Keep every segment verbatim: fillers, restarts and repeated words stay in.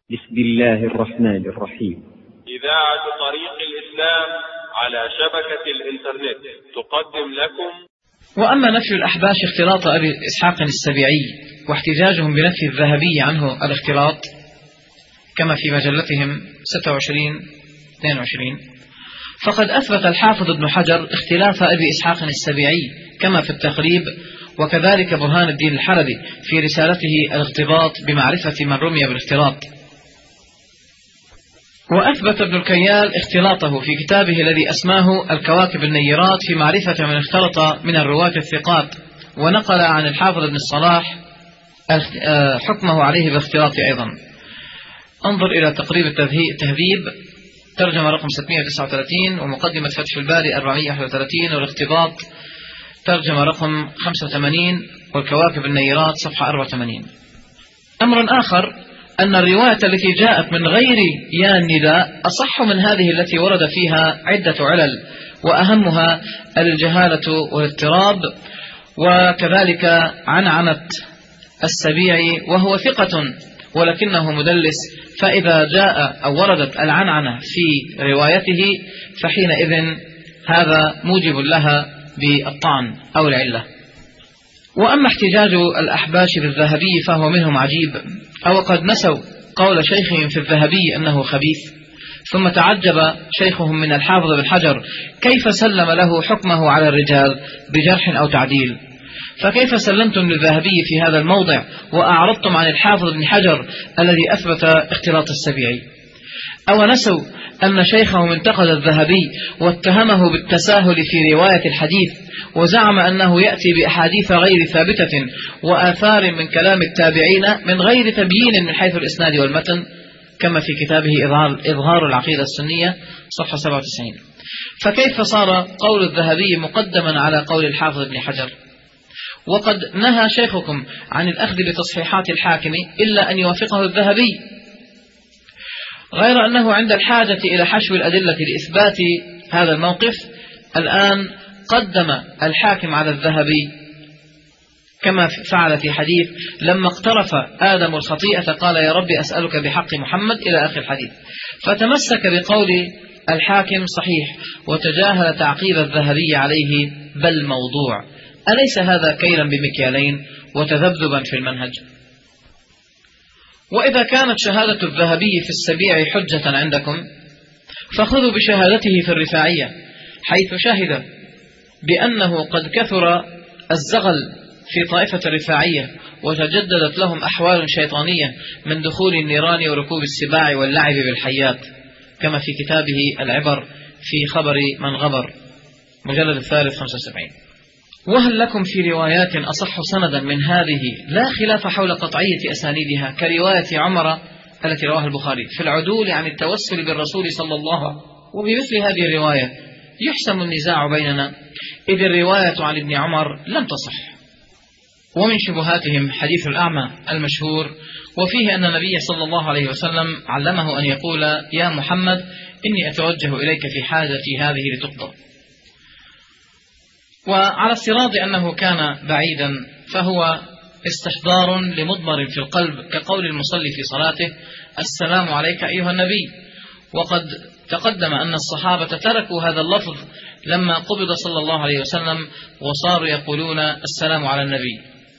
بسم الله الرحمن الرحيم. إذاعة طريق الإسلام على شبكة الإنترنت تقدم لكم. وأما نفي الأحباش اختلاط أبي إسحاق السبيعي واحتجاجهم بنفي الذهبي عنه الاختلاط كما في مجلتهم ستة وعشرين اثنين وعشرين، فقد أثبت الحافظ ابن حجر اختلاف أبي إسحاق السبيعي كما في التقريب، وكذلك برهان الدين الحلبي في رسالته الاغتباط بمعرفة من رمي بالاختلاط. وأثبت ابن الكيال اختلاطه في كتابه الذي أسماه الكواكب النيرات في معرفة من اختلط من الرواة الثقات، ونقل عن الحافظ ابن الصلاح حكمه عليه باختلاط أيضا. انظر إلى تقريب التهذيب ترجمة رقم ستمائة وتسعة وثلاثين، ومقدمة فتح الباري أربعمائة وواحد وثلاثين، والاغتباط ترجمة رقم خمسة وثمانين، والكواكب النيرات صفحة أربعة وثمانين. أمر آخر أن الرواية التي جاءت من غير يا النداء أصح من هذه التي ورد فيها عدة علل، وأهمها الجهالة والاضطراب، وكذلك عنعنة السبيعي وهو ثقة ولكنه مدلس، فإذا جاء أو وردت العنعنة في روايته فحينئذ هذا موجب لها بالطعن أو العلة. وأما احتجاج الأحباش بالذهبي فهو منهم عجيب، أو قد نسوا قول شيخهم في الذهبي أنه خبيث، ثم تعجب شيخهم من الحافظ بن حجر كيف سلم له حكمه على الرجال بجرح أو تعديل، فكيف سلمتم للذهبي في هذا الموضع وأعرضتم عن الحافظ بن حجر الذي أثبت اختلاط السبيعي؟ أو نسوا أن شيخهم انتقد الذهبي واتهمه بالتساهل في رواية الحديث، وزعم أنه يأتي بأحاديث غير ثابتة وآثار من كلام التابعين من غير تبيين من حيث الإسناد والمتن، كما في كتابه إظهار العقيدة السنية صفحة سبعة وتسعين. فكيف صار قول الذهبي مقدما على قول الحافظ بن حجر؟ وقد نهى شيخكم عن الأخذ بتصحيحات الحاكم إلا أن يوافقه الذهبي، غير أنه عند الحاجة إلى حشو الأدلة لإثبات هذا الموقف الآن قدم الحاكم على الذهبي، كما فعل في حديث لما اقترف آدم الخطيئة قال يا رب أسألك بحق محمد إلى آخر الحديث، فتمسك بقول الحاكم صحيح وتجاهل تعقيب الذهبي عليه بل موضوع. أليس هذا كيلا بمكيالين وتذبذبا في المنهج؟ وإذا كانت شهادة الذهبي في السبيع حجة عندكم فخذوا بشهادته في الرفاعية، حيث شهد بأنه قد كثر الزغل في طائفة الرفاعية وتجددت لهم أحوال شيطانية من دخول النيران وركوب السباع واللعب بالحيات، كما في كتابه العبر في خبر من غبر مجلد الثالث خمسة وسبعين. وهل لكم في روايات أصح سندا من هذه لا خلاف حول قطعية أسانيدها كرواية عمر التي رواها البخاري في العدول عن التوسل بالرسول صلى الله عليه وسلم؟ وبمثل هذه الرواية يحسم النزاع بيننا، إذ الرواية عن ابن عمر لم تصح. ومن شبهاتهم حديث الأعمى المشهور، وفيه أن النبي صلى الله عليه وسلم علمه أن يقول يا محمد إني أتوجه إليك في حاجتي هذه لتقضى. وعلى افتراض أنه كان بعيدا فهو استحضار لمضمر في القلب كقول المصلي في صلاته السلام عليك أيها النبي. وقد تقدم أن الصحابة تركوا هذا اللفظ لما قبض صلى الله عليه وسلم وصاروا يقولون السلام على النبي،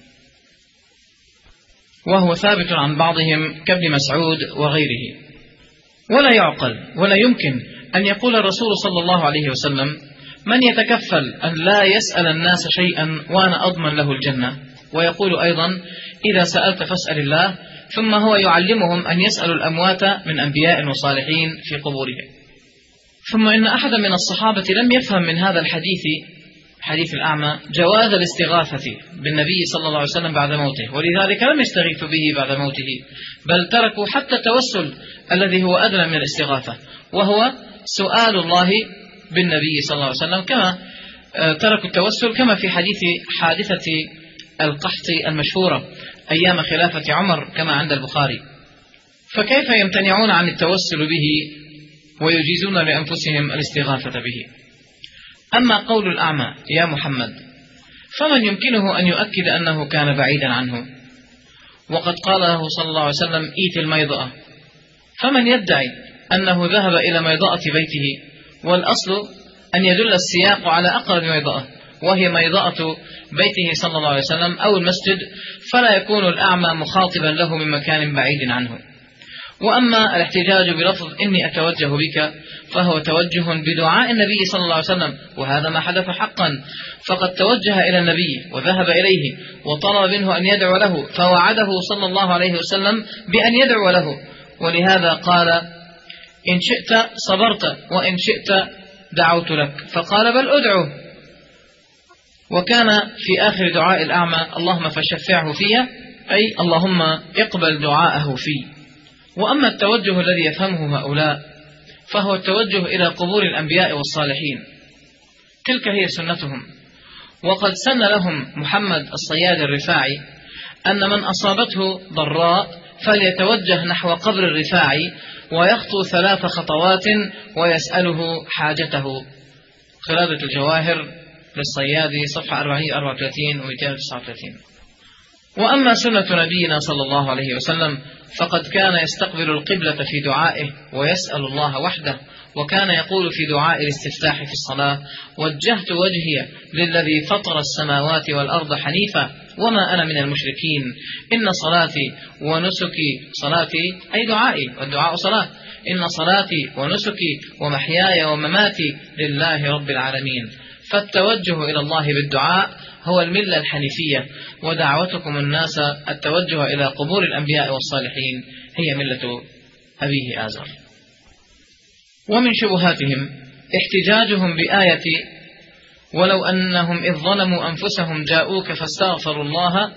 وهو ثابت عن بعضهم كابن مسعود وغيره. ولا يعقل ولا يمكن أن يقول الرسول صلى الله عليه وسلم من يتكفل أن لا يسأل الناس شيئا وأنا أضمن له الجنة، ويقول أيضا إذا سألت فاسأل الله، ثم هو يعلمهم أن يسألوا الأموات من أنبياء وصالحين في قبورهم. ثم إن أحدا من الصحابة لم يفهم من هذا الحديث حديث الأعمى جواز الاستغاثة بالنبي صلى الله عليه وسلم بعد موته، ولذلك لم يستغيثوا به بعد موته، بل تركوا حتى التوسل الذي هو أدنى من الاستغاثة وهو سؤال الله بالنبي صلى الله عليه وسلم، كما تركوا التوسل كما في حديث حادثة القحط المشهورة أيام خلافة عمر كما عند البخاري. فكيف يمتنعون عن التوسل به ويجيزون لأنفسهم الاستغاثة به؟ أما قول الأعمى يا محمد فمن يمكنه أن يؤكد أنه كان بعيدا عنه؟ وقد قال له صلى الله عليه وسلم إيت الميضأة فمن يدعي أنه ذهب إلى ميضأة بيته، والأصل أن يدل السياق على أقرب ميضأة وهي ميضأة بيته صلى الله عليه وسلم أو المسجد، فلا يكون الأعمى مخاطبا له من مكان بعيد عنه. وأما الاحتجاج بلفظ إني أتوجه بك فهو توجه بدعاء النبي صلى الله عليه وسلم، وهذا ما حدث حقا، فقد توجه إلى النبي وذهب إليه وطلب منه أن يدعو له، فوعده صلى الله عليه وسلم بأن يدعو له، ولهذا قال إن شئت صبرت وإن شئت دعوت لك، فقال بل أدعو. وكان في آخر دعاء الأعمى اللهم فشفعه في، أي اللهم اقبل دعاءه فيه. وأما التوجه الذي يفهمه هؤلاء فهو التوجه إلى قبور الأنبياء والصالحين، تلك هي سنتهم. وقد سن لهم محمد الصياد الرفاعي أن من أصابته ضراء فليتوجه نحو قبر الرفاعي ويخطو ثلاث خطوات ويسأله حاجته. خلادة الجواهر للصيادي صفحة أربعمائة وأربعة وثلاثين ومئتين وتسعة وثلاثين. وأما سنة نبينا صلى الله عليه وسلم فقد كان يستقبل القبلة في دعائه ويسأل الله وحده، وكان يقول في دعاء الاستفتاح في الصلاة وجهت وجهي للذي فطر السماوات والأرض حنيفا وما أنا من المشركين، إن صلاتي ونسكي، صلاتي أي دعائي والدعاء صلاة، إن صلاتي ونسكي ومحياي ومماتي لله رب العالمين. فالتوجه إلى الله بالدعاء هو الملة الحنيفية، ودعوتكم الناس التوجه إلى قبور الأنبياء والصالحين هي ملة أبيه آزر. ومن شبهاتهم احتجاجهم بآية ولو أنهم إذ ظلموا أنفسهم جاءوك فاستغفروا الله،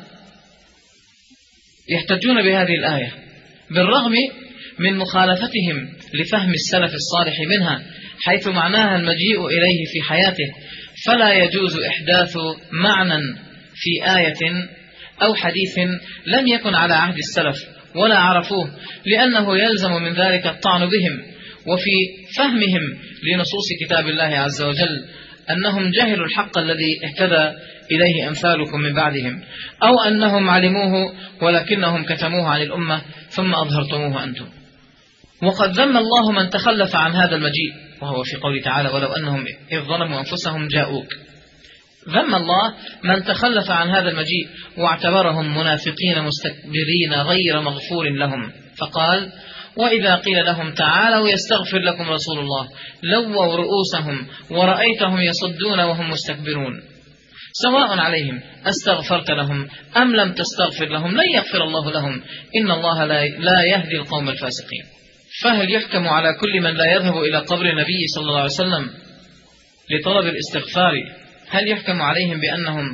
يحتجون بهذه الآية بالرغم من مخالفتهم لفهم السلف الصالح منها، حيث معناها المجيء إليه في حياته، فلا يجوز إحداث معنى في آية أو حديث لم يكن على عهد السلف ولا عرفوه، لأنه يلزم من ذلك الطعن بهم وفي فهمهم لنصوص كتاب الله عز وجل، أنهم جهلوا الحق الذي اهتدى إليه أمثالكم من بعدهم، أو أنهم علموه ولكنهم كتموه عن الأمة ثم أظهرتموه أنتم. وقد ذم الله من تخلف عن هذا المجيء، وهو في قوله تعالى ولو أنهم إذ ظلموا أنفسهم جاءوك. ذم الله من تخلف عن هذا المجيء واعتبرهم منافقين مستكبرين غير مغفور لهم، فقال وإذا قيل لهم تعالوا يستغفر لكم رسول الله لووا رؤوسهم ورأيتهم يصدون وهم مستكبرون، سواء عليهم أستغفرت لهم أم لم تستغفر لهم لن يغفر الله لهم إن الله لا يهدي القوم الفاسقين. فهل يحكم على كل من لا يذهب إلى قبر النبي صلى الله عليه وسلم لطلب الاستغفار، هل يحكم عليهم بأنهم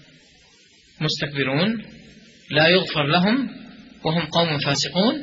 مستكبرون لا يغفر لهم وهم قوم فاسقون؟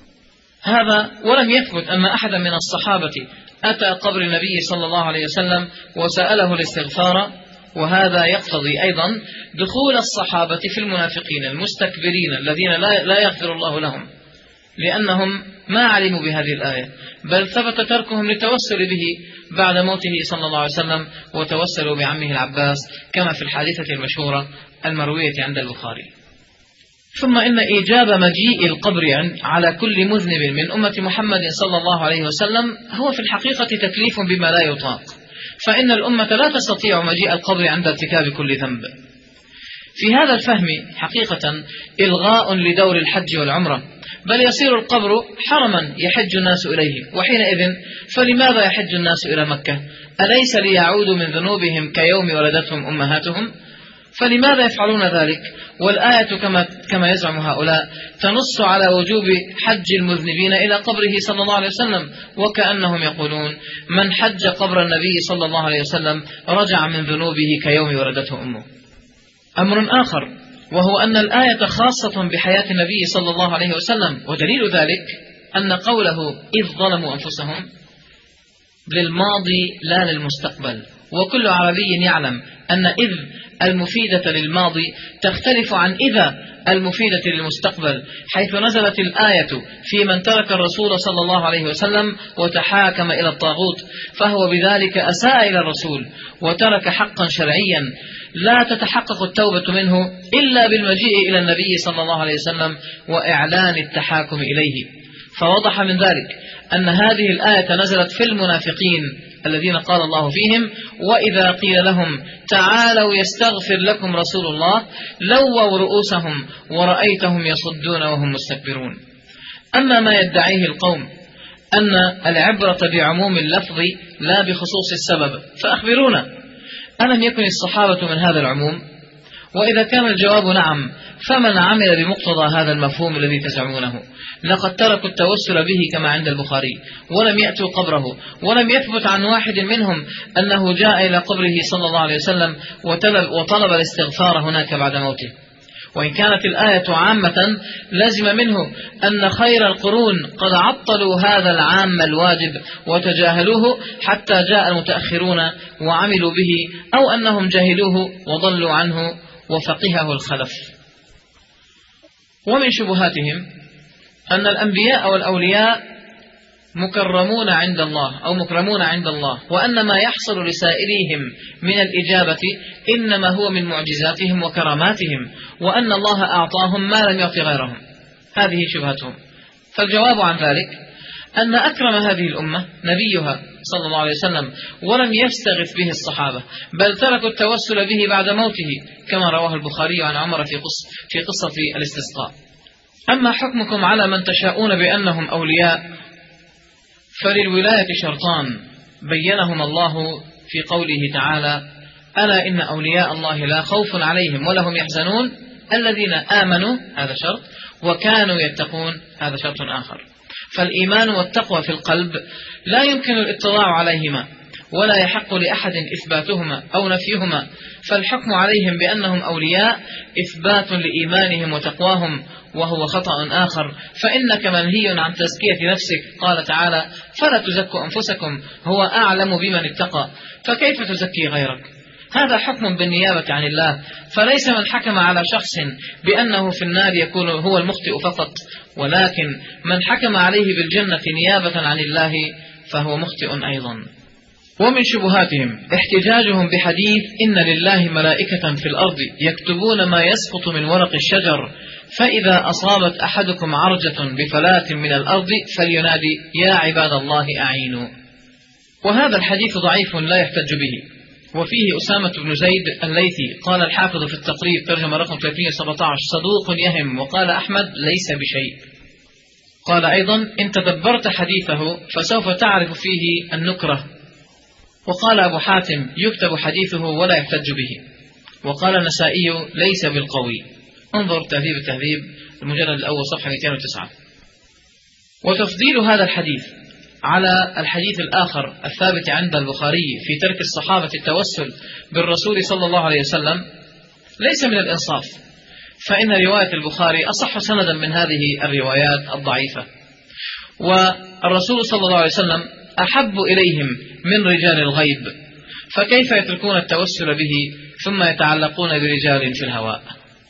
هذا ولم يثبت أن أحدا من الصحابة أتى قبر النبي صلى الله عليه وسلم وسأله الاستغفار، وهذا يقتضي أيضا دخول الصحابة في المنافقين المستكبرين الذين لا يغفر الله لهم، لأنهم ما علموا بهذه الآية، بل ثبت تركهم للتوسل به بعد موته صلى الله عليه وسلم، وتوسلوا بعمه العباس كما في الحادثة المشهورة المروية عند البخاري. ثم إن إيجاب مجيء القبر على كل مذنب من أمة محمد صلى الله عليه وسلم هو في الحقيقة تكليف بما لا يطاق، فإن الأمة لا تستطيع مجيء القبر عند ارتكاب كل ذنب. في هذا الفهم حقيقة إلغاء لدور الحج والعمرة، بل يصير القبر حرما يحج الناس إليه، وحينئذ فلماذا يحج الناس إلى مكة؟ أليس ليعودوا من ذنوبهم كيوم ولدتهم أمهاتهم؟ فلماذا يفعلون ذلك والآية كما, كما يزعم هؤلاء تنص على وجوب حج المذنبين إلى قبره صلى الله عليه وسلم، وكأنهم يقولون من حج قبر النبي صلى الله عليه وسلم رجع من ذنوبه كيوم ولدته أمه. أمر آخر وهو أن الآية خاصة بحياة النبي صلى الله عليه وسلم، ودليل ذلك أن قوله إذ ظلموا أنفسهم للماضي لا للمستقبل، وكل عربي يعلم أن إذ المفيدة للماضي تختلف عن إذا المفيدة للمستقبل، حيث نزلت الآية في من ترك الرسول صلى الله عليه وسلم وتحاكم إلى الطاغوت، فهو بذلك أساء إلى الرسول وترك حقا شرعيا لا تتحقق التوبة منه إلا بالمجيء إلى النبي صلى الله عليه وسلم وإعلان التحاكم إليه. فوضح من ذلك أن هذه الآية نزلت في المنافقين الذين قال الله فيهم: وإذا قيل لهم تعالوا يستغفر لكم رسول الله لووا رؤوسهم ورأيتهم يصدون وهم مستكبرون. أما ما يدعيه القوم أن العبرة بعموم اللفظ لا بخصوص السبب، فأخبرونا، ألم يكن الصحابة من هذا العموم؟ وإذا كان الجواب نعم، فمن عمل بمقتضى هذا المفهوم الذي تزعمونه؟ لقد تركوا التوسل به كما عند البخاري، ولم يأتوا قبره، ولم يثبت عن واحد منهم أنه جاء إلى قبره صلى الله عليه وسلم وطلب الاستغفار هناك بعد موته. وإن كانت الآية عامة لازم منه أن خير القرون قد عطلوا هذا العام الواجب وتجاهلوه حتى جاء المتأخرون وعملوا به، أو أنهم جهلوه وضلوا عنه وفقهه الخلف. ومن شبهاتهم أن الأنبياء والأولياء مكرمون عند الله أو مكرمون عند الله، وأن ما يحصل لسائرهم من الإجابة إنما هو من معجزاتهم وكراماتهم، وأن الله أعطاهم ما لم يعطي غيرهم. هذه شبهتهم. فالجواب عن ذلك أن أكرم هذه الأمة نبيها صلى الله عليه وسلم، ولم يستغث به الصحابة، بل تركوا التوسل به بعد موته كما رواه البخاري عن عمر في قصة, في قصة الاستسقاء. أما حكمكم على من تشاءون بأنهم أولياء، فللولاية شرطان بينهما الله في قوله تعالى: ألا إن أولياء الله لا خوف عليهم ولا هم يحزنون الذين آمنوا، هذا شرط، وكانوا يتقون، هذا شرط آخر. فالإيمان والتقوى في القلب لا يمكن الاطلاع عليهما، ولا يحق لأحد إثباتهما أو نفيهما، فالحكم عليهم بأنهم أولياء إثبات لإيمانهم وتقواهم، وهو خطأ آخر، فإنك منهي عن تزكية نفسك. قال تعالى: فلا تزكوا أنفسكم هو أعلم بمن اتقى، فكيف تزكي غيرك؟ هذا حكم بالنيابة عن الله، فليس من حكم على شخص بأنه في النار يكون هو المخطئ فقط، ولكن من حكم عليه بالجنة نيابة عن الله فهو مخطئ أيضا. ومن شبهاتهم احتجاجهم بحديث: إن لله ملائكة في الأرض يكتبون ما يسقط من ورق الشجر، فإذا أصابت أحدكم عرجة بفلاة من الأرض فلينادي: يا عباد الله أعينوا. وهذا الحديث ضعيف لا يحتج به، وفيه أسامة بن زيد الليثي قال الحافظ في التقريب ترجمة رقم ثلاثمائة وسبعة عشر: صدوق يهم. وقال أحمد: ليس بشيء. قال أيضا: إن تدبرت حديثه فسوف تعرف فيه النكرة. وقال أبو حاتم: يكتب حديثه ولا يحتج به. وقال النسائي: ليس بالقوي. انظر تهذيب التهذيب المجلد الأول صفحة مئتين وتسعة. وتفضيل هذا الحديث على الحديث الآخر الثابت عند البخاري في ترك الصحابة التوسل بالرسول صلى الله عليه وسلم ليس من الإنصاف، فإن رواية البخاري أصح سندا من هذه الروايات الضعيفة، والرسول صلى الله عليه وسلم أحب إليهم من رجال الغيب، فكيف يتركون التوسل به ثم يتعلقون برجال في الهواء؟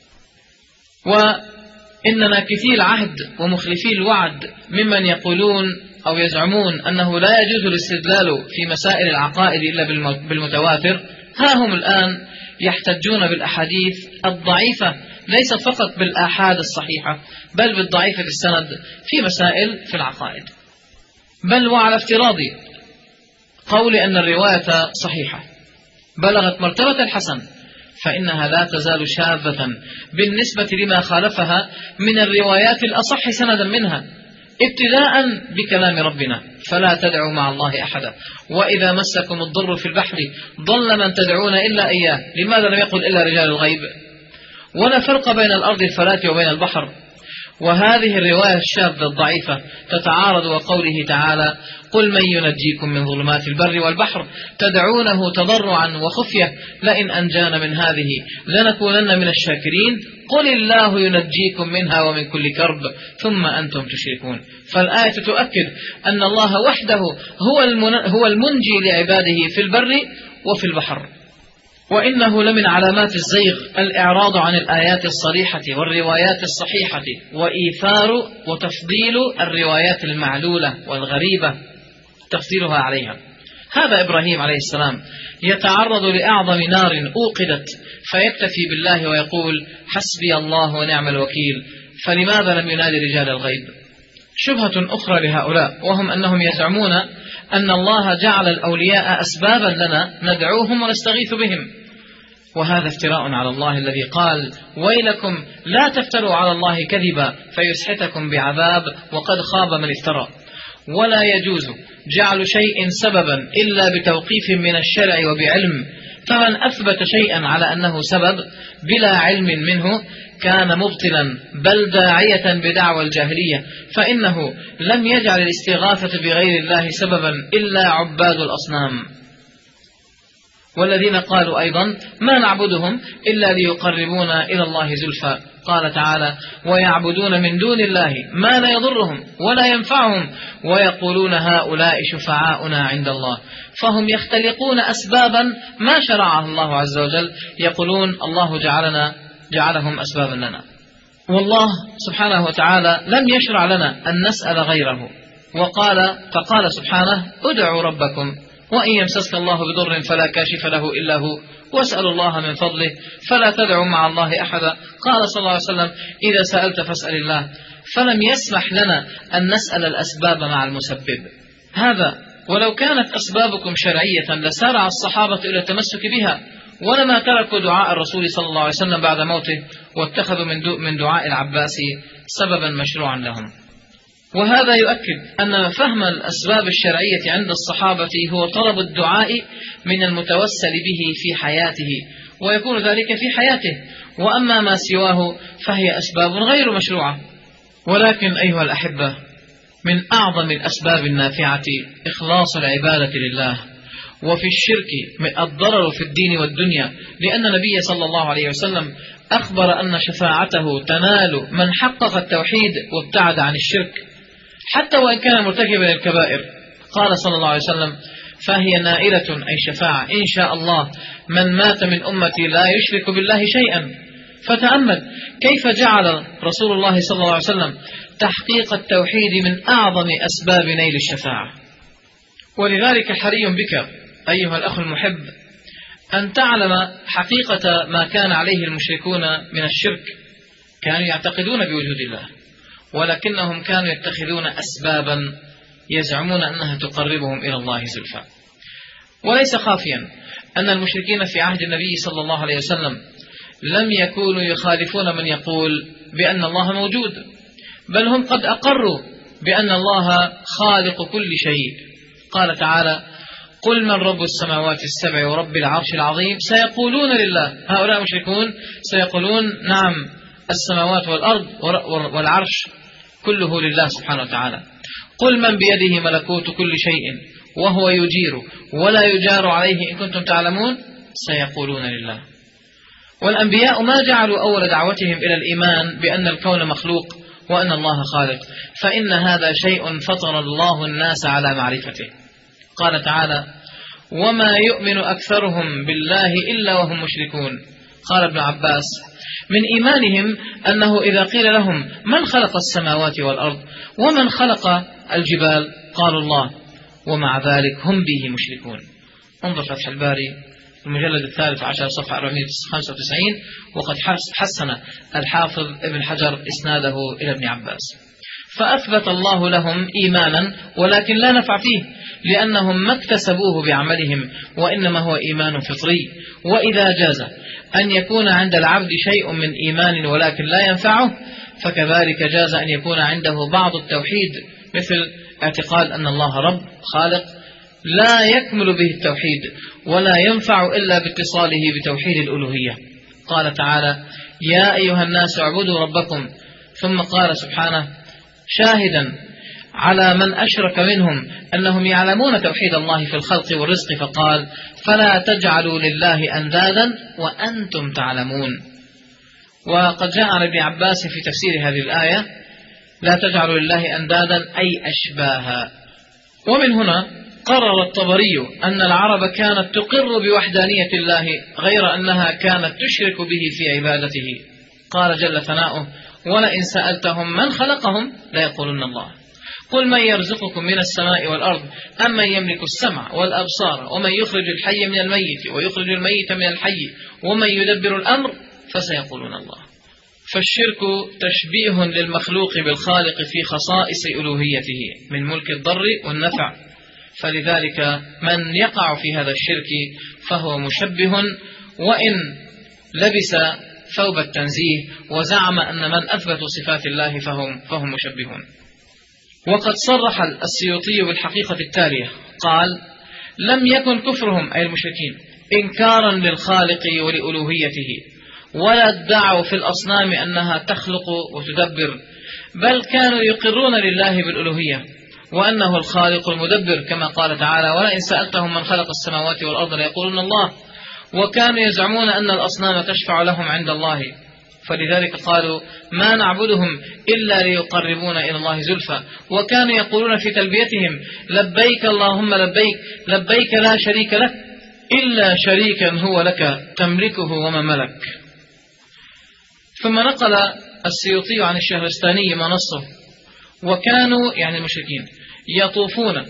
وإن ناكثي العهد ومخلفي الوعد ممن يقولون أو يزعمون أنه لا يجوز الاستدلال في مسائل العقائد إلا بالمتواتر، ها هم الآن يحتجون بالأحاديث الضعيفة، ليس فقط بالآحاد الصحيحة، بل بالضعيفة السند في مسائل في العقائد. بل وعلى افتراض قول أن الرواية صحيحة بلغت مرتبة الحسن، فإنها لا تزال شاذة بالنسبة لما خالفها من الروايات الأصح سندا منها، ابتداء بكلام ربنا: فلا تدعوا مع الله أحدا، وإذا مسكم الضر في البحر ضل من تدعون إلا إياه. لماذا لم يقل إلا رجال الغيب؟ ولا فرق بين الأرض الفلاة وبين البحر. وهذه الرواية الشاذة الضعيفة تتعارض وقوله تعالى: قل من ينجيكم من ظلمات البر والبحر تدعونه تضرعا وخفية لئن أنجانا من هذه لنكونن من الشاكرين قل الله ينجيكم منها ومن كل كرب ثم أنتم تشركون. فالآية تؤكد أن الله وحده هو المنجي لعباده في البر وفي البحر. وإنه لمن علامات الزيغ الإعراض عن الآيات الصريحة والروايات الصحيحة، وإيثار وتفضيل الروايات المعلولة والغريبة تفضيلها عليها. هذا إبراهيم عليه السلام يتعرض لأعظم نار أوقدت فيكتفي بالله ويقول: حسبي الله ونعم الوكيل، فلماذا لم ينادي رجال الغيب؟ شبهة أخرى لهؤلاء، وهم أنهم يزعمون أن الله جعل الأولياء أسبابا لنا ندعوهم ونستغيث بهم، وهذا افتراء على الله الذي قال: ويلكم لا تفتروا على الله كذبا فيسحتكم بعذاب وقد خاب من افترى. ولا يجوز جعل شيء سببا إلا بتوقيف من الشرع وبعلم، فمن أثبت شيئا على أنه سبب بلا علم منه كان مبطلا بل داعية بدعوى الجاهلية، فإنه لم يجعل الاستغاثة بغير الله سببا إلا عباد الأصنام. والذين قالوا أيضا: ما نعبدهم إلا ليقربونا إلى الله زلفى. قال تعالى: ويعبدون من دون الله ما لا يضرهم ولا ينفعهم ويقولون هؤلاء شفعاؤنا عند الله. فهم يختلقون أسبابا ما شرعها الله عز وجل، يقولون الله جعلنا جعلهم أسبابا لنا. والله سبحانه وتعالى لم يشرع لنا أن نسأل غيره، وقال فقال سبحانه: ادعوا ربكم وإن يمسسك الله بضر فلا كاشف له إلا هو واسألوا الله من فضله فلا تدعوا مع الله أحدا. قال صلى الله عليه وسلم: إذا سألت فاسأل الله. فلم يسمح لنا أن نسأل الأسباب مع المسبب. هذا ولو كانت أسبابكم شرعية لسارع الصحابة إلى التمسك بها، ولما تركوا دعاء الرسول صلى الله عليه وسلم بعد موته واتخذوا من دعاء العباس سببا مشروعا لهم. وهذا يؤكد أن فهم الأسباب الشرعية عند الصحابة هو طلب الدعاء من المتوسل به في حياته، ويكون ذلك في حياته، وأما ما سواه فهي أسباب غير مشروعة. ولكن أيها الأحبة، من أعظم الأسباب النافعة إخلاص العبادة لله، وفي الشرك الضرر في الدين والدنيا، لأن النبي صلى الله عليه وسلم أخبر أن شفاعته تنال من حقق التوحيد وابتعد عن الشرك حتى وإن كان مرتكبا الكبائر. قال صلى الله عليه وسلم: فهي نائلة أي شفاعة إن شاء الله من مات من أمتي لا يشرك بالله شيئا. فتأمل كيف جعل رسول الله صلى الله عليه وسلم تحقيق التوحيد من أعظم أسباب نيل الشفاعة. ولذلك حري بك أيها الأخ المحب أن تعلم حقيقة ما كان عليه المشركون من الشرك. كانوا يعتقدون بوجود الله، ولكنهم كانوا يتخذون أسبابا يزعمون أنها تقربهم إلى الله زلفى. وليس خافيا أن المشركين في عهد النبي صلى الله عليه وسلم لم يكونوا يخالفون من يقول بأن الله موجود، بل هم قد أقروا بأن الله خالق كل شيء. قال تعالى: قل من رب السماوات السبع ورب العرش العظيم سيقولون لله. هؤلاء مشركون سيقولون: نعم، السماوات والأرض والعرش كله لله سبحانه وتعالى. قل من بيده ملكوت كل شيء وهو يجير ولا يجار عليه إن كنتم تعلمون سيقولون لله. والأنبياء ما جعلوا أول دعوتهم إلى الإيمان بأن الكون مخلوق وأن الله خالق، فإن هذا شيء فطر الله الناس على معرفته. قال تعالى: وما يؤمن أكثرهم بالله إلا وهم مشركون. قال ابن عباس: من إيمانهم أنه إذا قيل لهم من خلق السماوات والأرض ومن خلق الجبال قالوا الله، ومع ذلك هم به مشركون. انظر فتح الباري المجلد الثالث عشر صفحة أربعمائة وخمسة وتسعين، وقد حسن الحافظ ابن حجر إسناده إلى ابن عباس. فأثبت الله لهم إيمانا ولكن لا نفع فيه، لأنهم ما اكتسبوه بعملهم، وإنما هو إيمان فطري. وإذا جاز أن يكون عند العبد شيء من إيمان ولكن لا ينفعه، فكذلك جاز أن يكون عنده بعض التوحيد، مثل اعتقاد أن الله رب خالق لا يكمل به التوحيد ولا ينفع إلا باتصاله بتوحيد الألوهية. قال تعالى: يا أيها الناس اعبدوا ربكم. ثم قال سبحانه شاهدا على من أشرك منهم أنهم يعلمون توحيد الله في الخلق والرزق، فقال: فلا تجعلوا لله أندادا وأنتم تعلمون. وقد جاء عن ابن عباس في تفسير هذه الآية: لا تجعلوا لله أندادا أي أشباها. ومن هنا قرر الطبري أن العرب كانت تقر بوحدانية الله غير أنها كانت تشرك به في عبادته. قال جل ثناؤه: ولئن سألتهم من خلقهم ليقولن الله. قل من يرزقكم من السماء والأرض أم من يملك السمع والأبصار ومن يخرج الحي من الميت ويخرج الميت من الحي ومن يدبر الأمر فسيقولون الله. فالشرك تشبيه للمخلوق بالخالق في خصائص ألوهيته من ملك الضر والنفع، فلذلك من يقع في هذا الشرك فهو مشبه، وإن لبس ثوب التنزيه وزعم أن من أثبتوا صفات الله فهم, فهم مشبهون. وقد صرح السيوطي بالحقيقة التالية، قال: لم يكن كفرهم أي المشركين إنكارا للخالق ولألوهيته، ولا ادعوا في الأصنام أنها تخلق وتدبر، بل كانوا يقرون لله بالألوهية وأنه الخالق المدبر، كما قال تعالى: ولئن سألتهم من خلق السماوات والأرض ليقولون الله، وكانوا يزعمون أن الأصنام تشفع لهم عند الله، فلذلك قالوا: ما نعبدهم إلا ليقربونا إلى الله زلفى، وكانوا يقولون في تلبيتهم: لبيك اللهم لبيك، لبيك لا شريك لك إلا شريكا هو لك تملكه وما ملك. ثم نقل السيوطي عن الشهرستاني ما نصه: وكانوا يعني المشركين يطوفون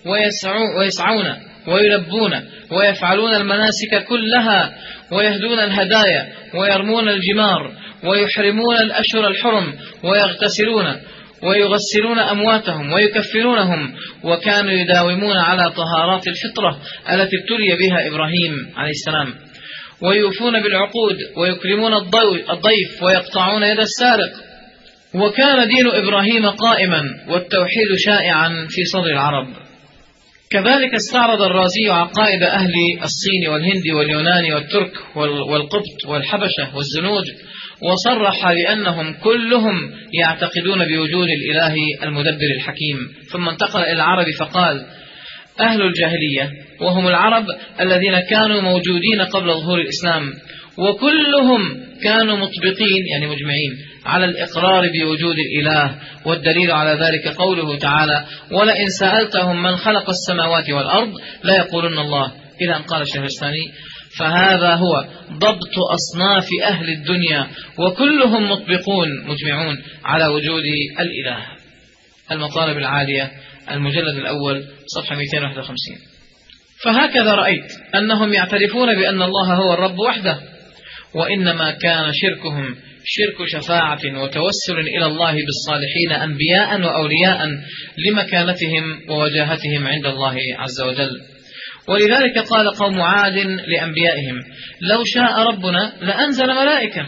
ويسعون ويلبون ويفعلون المناسك كلها ويهدون الهدايا ويرمون الجمار ويحرمون الأشهر الحرم ويغتسلون ويغسلون أمواتهم ويكفرونهم، وكانوا يداومون على طهارات الفطرة التي ابتلي بها إبراهيم عليه السلام، ويوفون بالعقود ويكرمون الضيف ويقطعون يد السارق. وكان دين إبراهيم قائما والتوحيد شائعا في صدر العرب. كذلك استعرض الرازي عقائد أهل الصين والهند واليونان والترك والقبط والحبشة والزنوج، وصرح بأنهم كلهم يعتقدون بوجود الإله المدبر الحكيم. ثم انتقل إلى العرب فقال: أهل الجاهلية وهم العرب الذين كانوا موجودين قبل ظهور الإسلام، وكلهم كانوا مطبقين يعني مجمعين على الإقرار بوجود الإله، والدليل على ذلك قوله تعالى: ولئن سألتهم من خلق السماوات والأرض لا يقولون الله، إلى أن قال الشهرستاني: فهذا هو ضبط أصناف أهل الدنيا، وكلهم مطبقون مجمعون على وجود الإله. المطالب العالية المجلد الأول صفحة مئتين وواحد وخمسين. فهكذا رأيت أنهم يعترفون بأن الله هو الرب وحده، وإنما كان شركهم شرك شفاعة وتوسل إلى الله بالصالحين أنبياء وأولياء لمكانتهم ووجاهتهم عند الله عز وجل. ولذلك قال قوم عاد لأنبيائهم: لو شاء ربنا لأنزل ملائكة،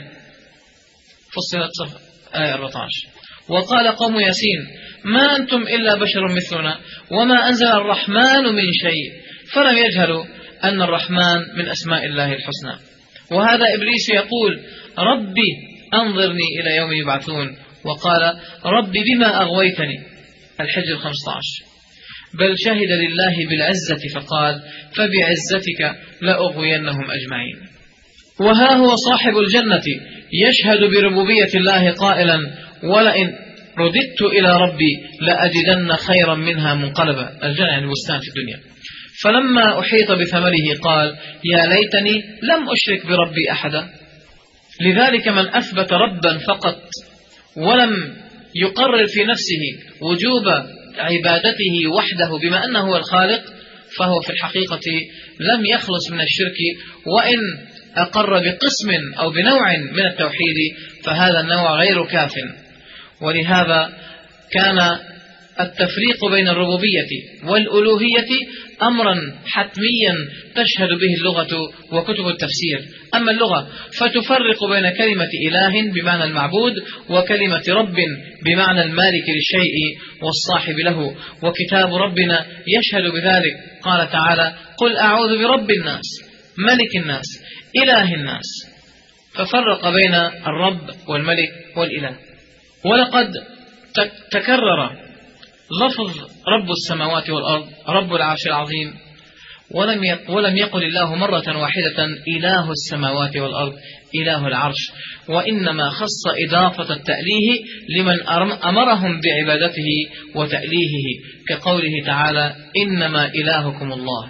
فصلت آية أربعة عشر. وقال قوم ياسين: ما أنتم إلا بشر مثلنا وما أنزل الرحمن من شيء، فلم يجهلوا أن الرحمن من أسماء الله الحسنى. وهذا إبليس يقول: ربي أنظرني إلى يوم يبعثون، وقال: ربي بما أغويتني، الحجر خمسة عشر. بل شهد لله بالعزة فقال: فبعزتك لأغوينهم أجمعين. وها هو صاحب الجنة يشهد بربوبية الله قائلا: ولئن رددت إلى ربي لأجدن خيرا منها منقلبا، الجنة يعني البستان في الدنيا. فلما أحيط بثمره قال: يا ليتني لم أشرك بربي أحدا. لذلك من أثبت ربا فقط ولم يقرر في نفسه وجوب عبادته وحده بما أنه هو الخالق، فهو في الحقيقة لم يخلص من الشرك، وإن أقر بقسم أو بنوع من التوحيد فهذا النوع غير كاف. ولهذا كان التفريق بين الربوبية والألوهية أمرا حتميا تشهد به اللغة وكتب التفسير. أما اللغة فتفرق بين كلمة إله بمعنى المعبود وكلمة رب بمعنى المالك للشيء والصاحب له، وكتاب ربنا يشهد بذلك. قال تعالى: قل أعوذ برب الناس ملك الناس إله الناس، ففرق بين الرب والملك والإله. ولقد تكرر لفظ رب السماوات والأرض رب العرش العظيم، ولم ولم يقل الله مرة واحدة إله السماوات والأرض إله العرش، وإنما خص إضافة التأليه لمن أمرهم بعبادته وتأليهه، كقوله تعالى: إنما إلهكم الله.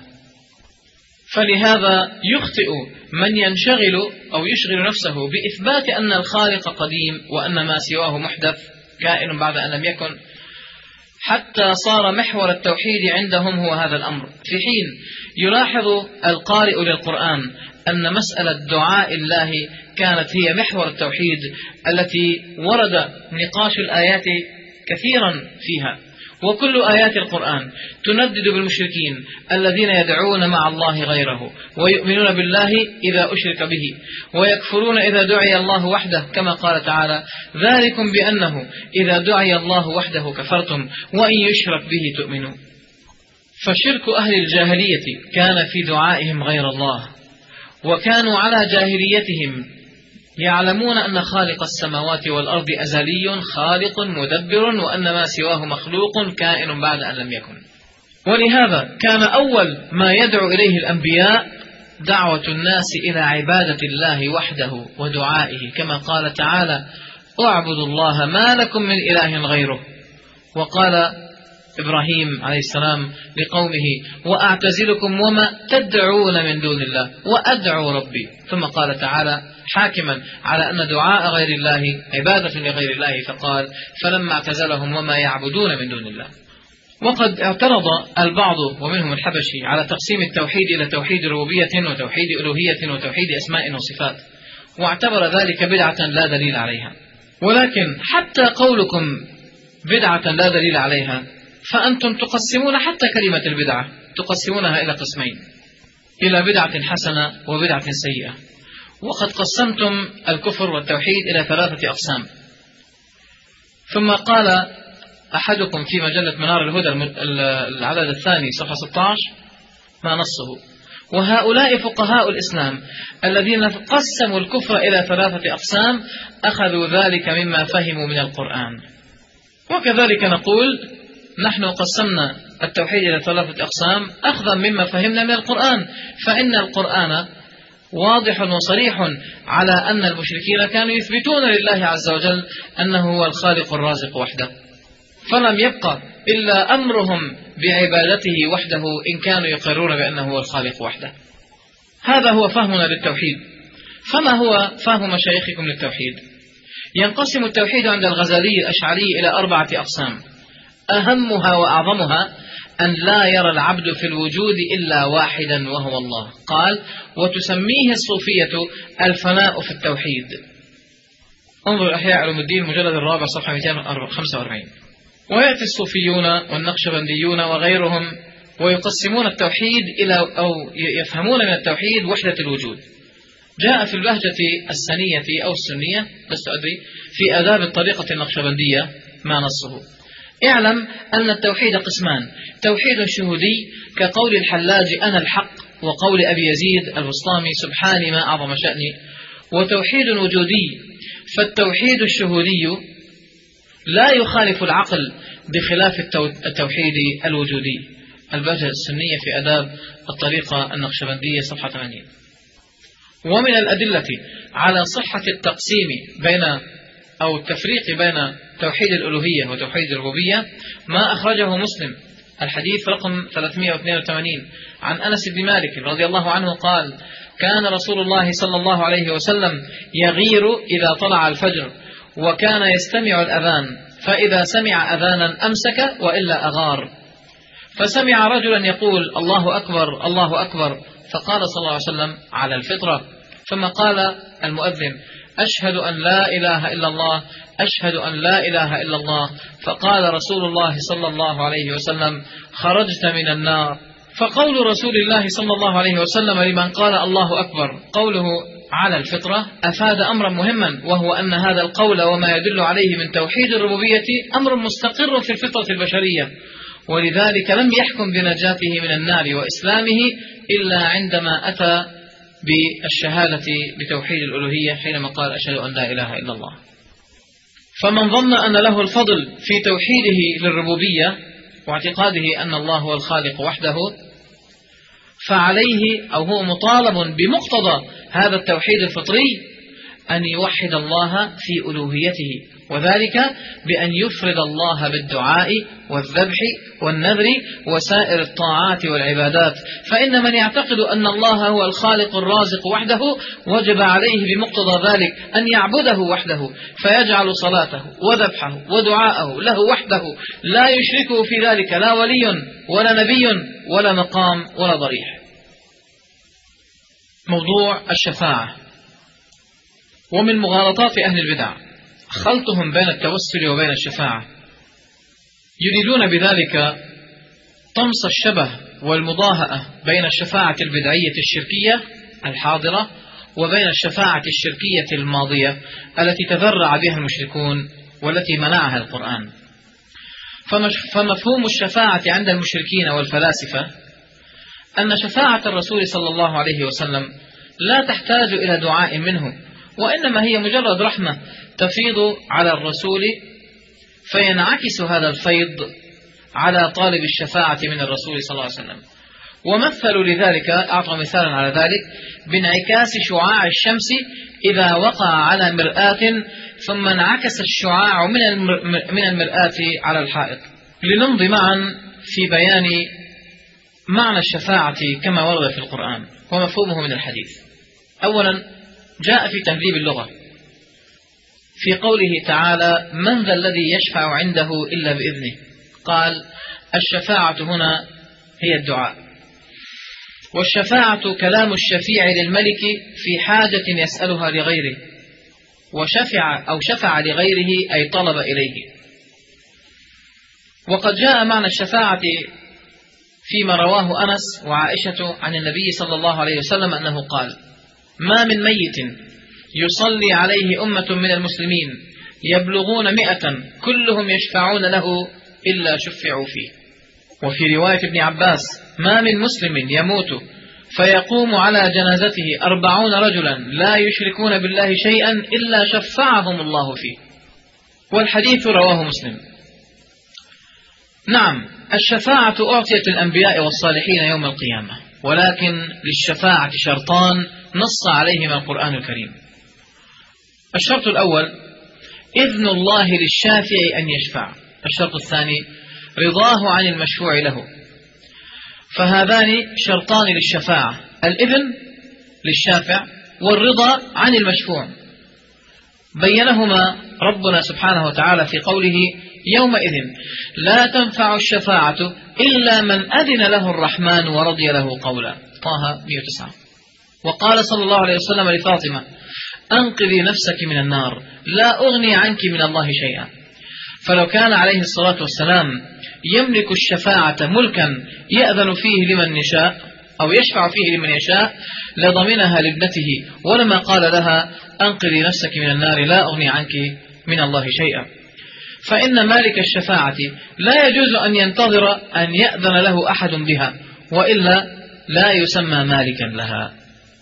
فلهذا يخطئ من ينشغل أو يشغل نفسه بإثبات أن الخالق قديم وأن ما سواه محدث كائن بعد أن لم يكن، حتى صار محور التوحيد عندهم هو هذا الأمر، في حين يلاحظ القارئ للقرآن أن مسألة دعاء الله كانت هي محور التوحيد التي ورد نقاش الآيات كثيرا فيها. وكل آيات القرآن تندد بالمشركين الذين يدعون مع الله غيره ويؤمنون بالله إذا أشرك به ويكفرون إذا دعي الله وحده، كما قال تعالى: ذلكم بأنه إذا دعي الله وحده كفرتم وإن يشرك به تؤمنون. فشرك أهل الجاهلية كان في دعائهم غير الله، وكانوا على جاهليتهم يعلمون أن خالق السماوات والأرض أزلي خالق مدبر، وأن ما سواه مخلوق كائن بعد أن لم يكن. ولهذا كان أول ما يدعو إليه الأنبياء دعوة الناس إلى عبادة الله وحده ودعائه، كما قال تعالى: اعبدوا الله ما لكم من إله غيره. وقال إبراهيم عليه السلام لقومه: وأعتزلكم وما تدعون من دون الله وأدعو ربي. ثم قال تعالى حاكما على أن دعاء غير الله عبادة لغير الله، فقال: فلما اعتزلهم وما يعبدون من دون الله. وقد اعترض البعض ومنهم الحبشي على تقسيم التوحيد إلى توحيد ربوبية وتوحيد ألوهية وتوحيد أسماء وصفات، واعتبر ذلك بدعة لا دليل عليها. ولكن حتى قولكم بدعة لا دليل عليها، فأنتم تقسمون حتى كلمة البدعة تقسمونها إلى قسمين، إلى بدعة حسنة وبدعة سيئة. وقد قسمتم الكفر والتوحيد إلى ثلاثة أقسام. ثم قال أحدكم في مجلة منار الهدى العدد الثاني صفحة ستة عشر ما نصه: وهؤلاء فقهاء الإسلام الذين قسموا الكفر إلى ثلاثة أقسام أخذوا ذلك مما فهموا من القرآن. وكذلك نقول نحن قسمنا التوحيد إلى ثلاثة أقسام أخذا مما فهمنا من القرآن، فإن القرآن واضح وصريح على أن المشركين كانوا يثبتون لله عز وجل أنه هو الخالق الرازق وحده، فلم يبقى إلا أمرهم بعبادته وحده إن كانوا يقرون بأنه هو الخالق وحده. هذا هو فهمنا للتوحيد. فما هو فهم مشايخكم للتوحيد؟ ينقسم التوحيد عند الغزالي الأشعري إلى أربعة أقسام، أهمها وأعظمها أن لا يرى العبد في الوجود إلا واحدا وهو الله. قال: وتسميه الصوفية الفناء في التوحيد. انظر إحياء علوم الدين المجلد الرابع صفحة مئتين وخمسة وأربعين. ويأتي الصوفيون والنقشبنديون وغيرهم ويقسمون التوحيد إلى أو يفهمون من التوحيد وحدة الوجود. جاء في البهجة السنية أو السنية لست أدري في آداب الطريقة النقشبندية ما نصه: اعلم أن التوحيد قسمان: توحيد شهودي كقول الحلاج أنا الحق، وقول أبي يزيد البسطامي سبحاني ما أعظم شأني، وتوحيد وجودي. فالتوحيد الشهودي لا يخالف العقل بخلاف التوحيد الوجودي. البهجة السنية في آداب الطريقة النقشبندية صفحة ثمانين. ومن الأدلة على صحة التقسيم بين أو التفريق بين توحيد الألوهية وتوحيد الربوبية ما أخرجه مسلم الحديث رقم ثلاثمئة واثنين وثمانين عن أنس بن مالك رضي الله عنه قال: كان رسول الله صلى الله عليه وسلم يغير إذا طلع الفجر، وكان يستمع الأذان، فإذا سمع أذانا أمسك وإلا أغار. فسمع رجلا يقول: الله أكبر الله أكبر، فقال صلى الله عليه وسلم: على الفطرة. ثم قال المؤذن: أشهد أن لا إله إلا الله أشهد أن لا إله إلا الله. فقال رسول الله صلى الله عليه وسلم: خرجت من النار. فقول رسول الله صلى الله عليه وسلم لمن قال الله أكبر قوله على الفطرة أفاد أمرا مهما، وهو أن هذا القول وما يدل عليه من توحيد الربوبية أمر مستقر في الفطرة البشرية، ولذلك لم يحكم بنجاته من النار وإسلامه إلا عندما أتى بالشهادة بتوحيد الألوهية حينما قال: أشهد أن لا إله إلا الله. فمن ظن أن له الفضل في توحيده للربوبية واعتقاده أن الله هو الخالق وحده، فعليه أو هو مطالب بمقتضى هذا التوحيد الفطري أن يوحد الله في ألوهيته وذلك بأن يفرد الله بالدعاء والذبح والنذر وسائر الطاعات والعبادات، فإن من يعتقد أن الله هو الخالق الرازق وحده وجب عليه بمقتضى ذلك أن يعبده وحده، فيجعل صلاته وذبحه ودعاءه له وحده لا يشركه في ذلك لا ولي ولا نبي ولا مقام ولا ضريح. موضوع الشفاعة. ومن مغالطات أهل البدع خلطهم بين التوسل وبين الشفاعة، يريدون بذلك طمس الشبه والمضاهأة بين الشفاعة البدعية الشركية الحاضرة وبين الشفاعة الشركية الماضية التي تذرع بها المشركون والتي منعها القرآن. فمفهوم الشفاعة عند المشركين والفلاسفة أن شفاعة الرسول صلى الله عليه وسلم لا تحتاج إلى دعاء منه، وإنما هي مجرد رحمة تفيض على الرسول، فينعكس هذا الفيض على طالب الشفاعة من الرسول صلى الله عليه وسلم. ومثلوا لذلك، أعطوا مثالا على ذلك بانعكاس شعاع الشمس إذا وقع على مرآة ثم انعكس الشعاع من المرآة على الحائط. لنمضي معا في بيان معنى الشفاعة كما ورد في القرآن ومفهومه من الحديث. أولا، جاء في تهذيب اللغة في قوله تعالى: من ذا الذي يشفع عنده إلا بإذنه، قال: الشفاعة هنا هي الدعاء، والشفاعة كلام الشفيع للملك في حاجة يسألها لغيره، وشفع أو شفع لغيره أي طلب إليه. وقد جاء معنى الشفاعة فيما رواه أنس وعائشة عن النبي صلى الله عليه وسلم أنه قال: ما من ميت يصلي عليه أمة من المسلمين يبلغون مئة كلهم يشفعون له إلا شفعوا فيه. وفي رواية ابن عباس: ما من مسلم يموت فيقوم على جنازته أربعون رجلا لا يشركون بالله شيئا إلا شفعهم الله فيه. والحديث رواه مسلم. نعم، الشفاعة أعطيت الأنبياء والصالحين يوم القيامة، ولكن للشفاعة شرطان نص عليهما القرآن الكريم. الشرط الأول إذن الله للشافع أن يشفع، الشرط الثاني رضاه عن المشفوع له. فهذان شرطان للشفاعة: الإذن للشافع والرضا عن المشفوع، بينهما ربنا سبحانه وتعالى في قوله: يومئذ لا تنفع الشفاعة إلا من أذن له الرحمن ورضي له قولا، طه مئة وتسعة. وقال صلى الله عليه وسلم لفاطمة: أنقذي نفسك من النار لا أغني عنك من الله شيئا. فلو كان عليه الصلاة والسلام يملك الشفاعة ملكا يأذن فيه لمن يشاء أو يشفع فيه لمن يشاء لضمنها لابنته، ولما قال لها: أنقذي نفسك من النار لا أغني عنك من الله شيئا. فإن مالك الشفاعة لا يجوز أن ينتظر أن يأذن له أحد بها، وإلا لا يسمى مالكا لها.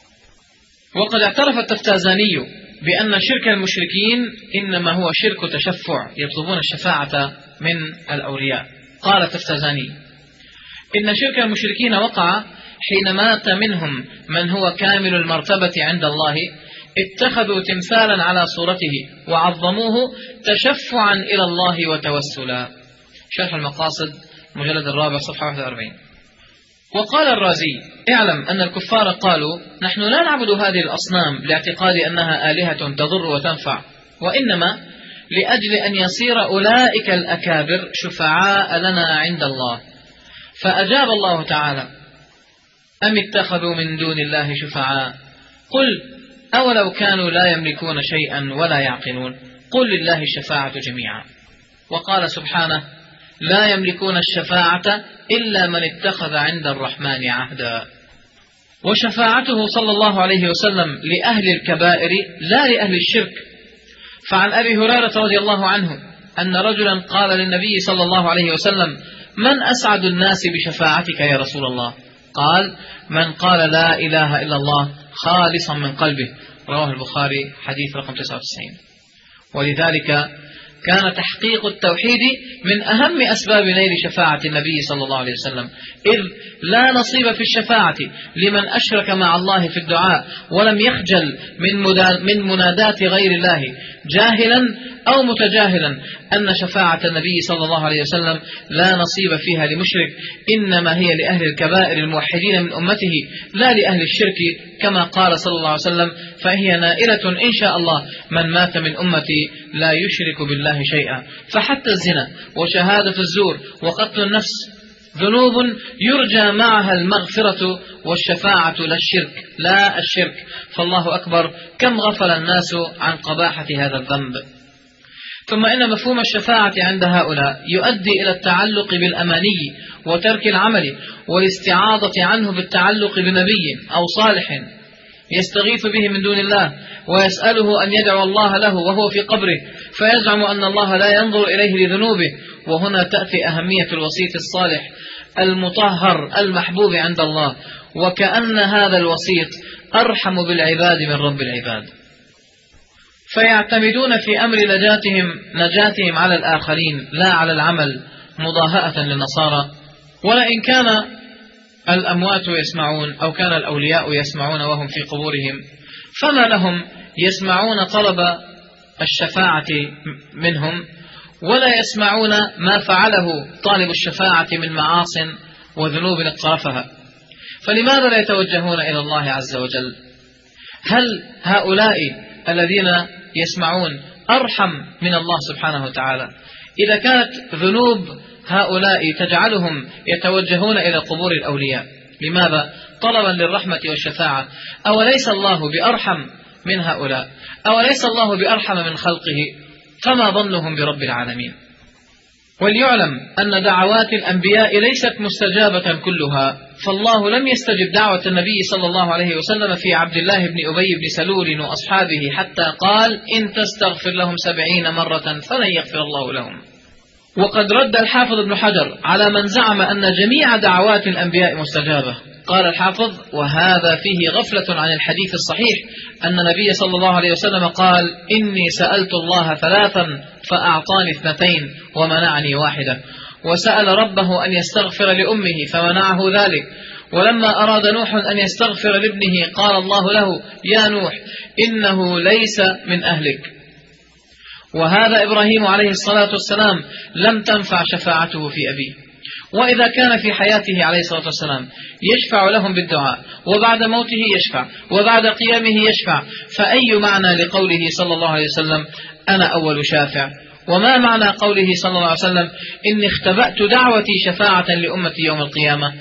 وقد اعترف التفتازاني بأن شرك المشركين إنما هو شرك تشفع، يطلبون الشفاعة من الأولياء. قال التفتازاني: إن شرك المشركين وقع حين مات منهم من هو كامل المرتبة عند الله، اتخذوا تمثالا على صورته وعظموه تشفعا إلى الله وتوسلا. شرح المقاصد مجلد الرابع صفحة واحد وأربعين. وقال الرازي: اعلم أن الكفار قالوا: نحن لا نعبد هذه الأصنام لاعتقاد أنها آلهة تضر وتنفع، وإنما لأجل أن يصير أولئك الأكابر شفعاء لنا عند الله. فأجاب الله تعالى: أم اتخذوا من دون الله شفعاء؟ قل أولو كانوا لا يملكون شيئا ولا يعقلون، قل لله الشفاعة جميعا. وقال سبحانه: لا يملكون الشفاعة إلا من اتخذ عند الرحمن عهدا. وشفاعته صلى الله عليه وسلم لأهل الكبائر لا لأهل الشرك. فعن أبي هريرة رضي الله عنه أن رجلا قال للنبي صلى الله عليه وسلم: من أسعد الناس بشفاعتك يا رسول الله؟ قال: من قال لا إله إلا الله خالصا من قلبه. رواه البخاري حديث رقم تسعة وتسعين. ولذلك كان تحقيق التوحيد من أهم أسباب نيل شفاعة النبي صلى الله عليه وسلم، إذ لا نصيب في الشفاعة لمن أشرك مع الله في الدعاء ولم يخجل من منادات غير الله جاهلا أو متجاهلا أن شفاعة النبي صلى الله عليه وسلم لا نصيب فيها لمشرك، إنما هي لأهل الكبائر الموحدين من أمته لا لأهل الشرك، كما قال صلى الله عليه وسلم: فهي نائلة إن شاء الله من مات من أمتي لا يشرك بالله شيئا. فحتى الزنا وشهادة الزور وقتل النفس ذنوب يرجى معها المغفرة والشفاعة لا الشرك لا الشرك فالله أكبر، كم غفل الناس عن قباحة هذا الذنب. ثم إن مفهوم الشفاعة عند هؤلاء يؤدي إلى التعلق بالأماني وترك العمل والاستعاضة عنه بالتعلق بنبي أو صالح يستغيث به من دون الله ويسأله أن يدعو الله له وهو في قبره، فيزعم أن الله لا ينظر إليه لذنوبه. وهنا تأتي أهمية الوسيط الصالح المطهر المحبوب عند الله، وكأن هذا الوسيط أرحم بالعباد من رب العباد، فيعتمدون في أمر نجاتهم نجاتهم على الآخرين لا على العمل، مضاهأة للنصارى. ولئن كان الأموات يسمعون أو كان الأولياء يسمعون وهم في قبورهم، فما لهم يسمعون طلب الشفاعة منهم ولا يسمعون ما فعله طالب الشفاعة من معاص وذنوب اقترفها، فلماذا لا يتوجهون إلى الله عز وجل؟ هل هؤلاء الذين يسمعون أرحم من الله سبحانه وتعالى إذا كانت ذنوب هؤلاء تجعلهم يتوجهون إلى قبور الأولياء؟ لماذا؟ طلبا للرحمة والشفاعة. أوليس الله بأرحم من هؤلاء؟ أوليس الله بأرحم من خلقه؟ فما ظنهم برب العالمين؟ وليعلم أن دعوات الأنبياء ليست مستجابة كلها، فالله لم يستجب دعوة النبي صلى الله عليه وسلم في عبد الله بن أبي بن سلول وأصحابه حتى قال: إن تستغفر لهم سبعين مرة فلن يغفر الله لهم. وقد رد الحافظ ابن حجر على من زعم أن جميع دعوات الأنبياء مستجابة. قال الحافظ: وهذا فيه غفلة عن الحديث الصحيح أن النبي صلى الله عليه وسلم قال: إني سألت الله ثلاثا فأعطاني اثنتين ومنعني واحدة، وسأل ربه أن يستغفر لأمه فمنعه ذلك، ولما أراد نوح أن يستغفر لابنه قال الله له: يا نوح إنه ليس من أهلك. وهذا إبراهيم عليه الصلاة والسلام لم تنفع شفاعته في أبيه، وإذا كان في حياته عليه الصلاة والسلام يشفع لهم بالدعاء، وبعد موته يشفع، وبعد قيامه يشفع، فأي معنى لقوله صلى الله عليه وسلم: أنا أول شافع؟ وما معنى قوله صلى الله عليه وسلم: إني اختبأت دعوتي شفاعة لأمتي يوم القيامة؟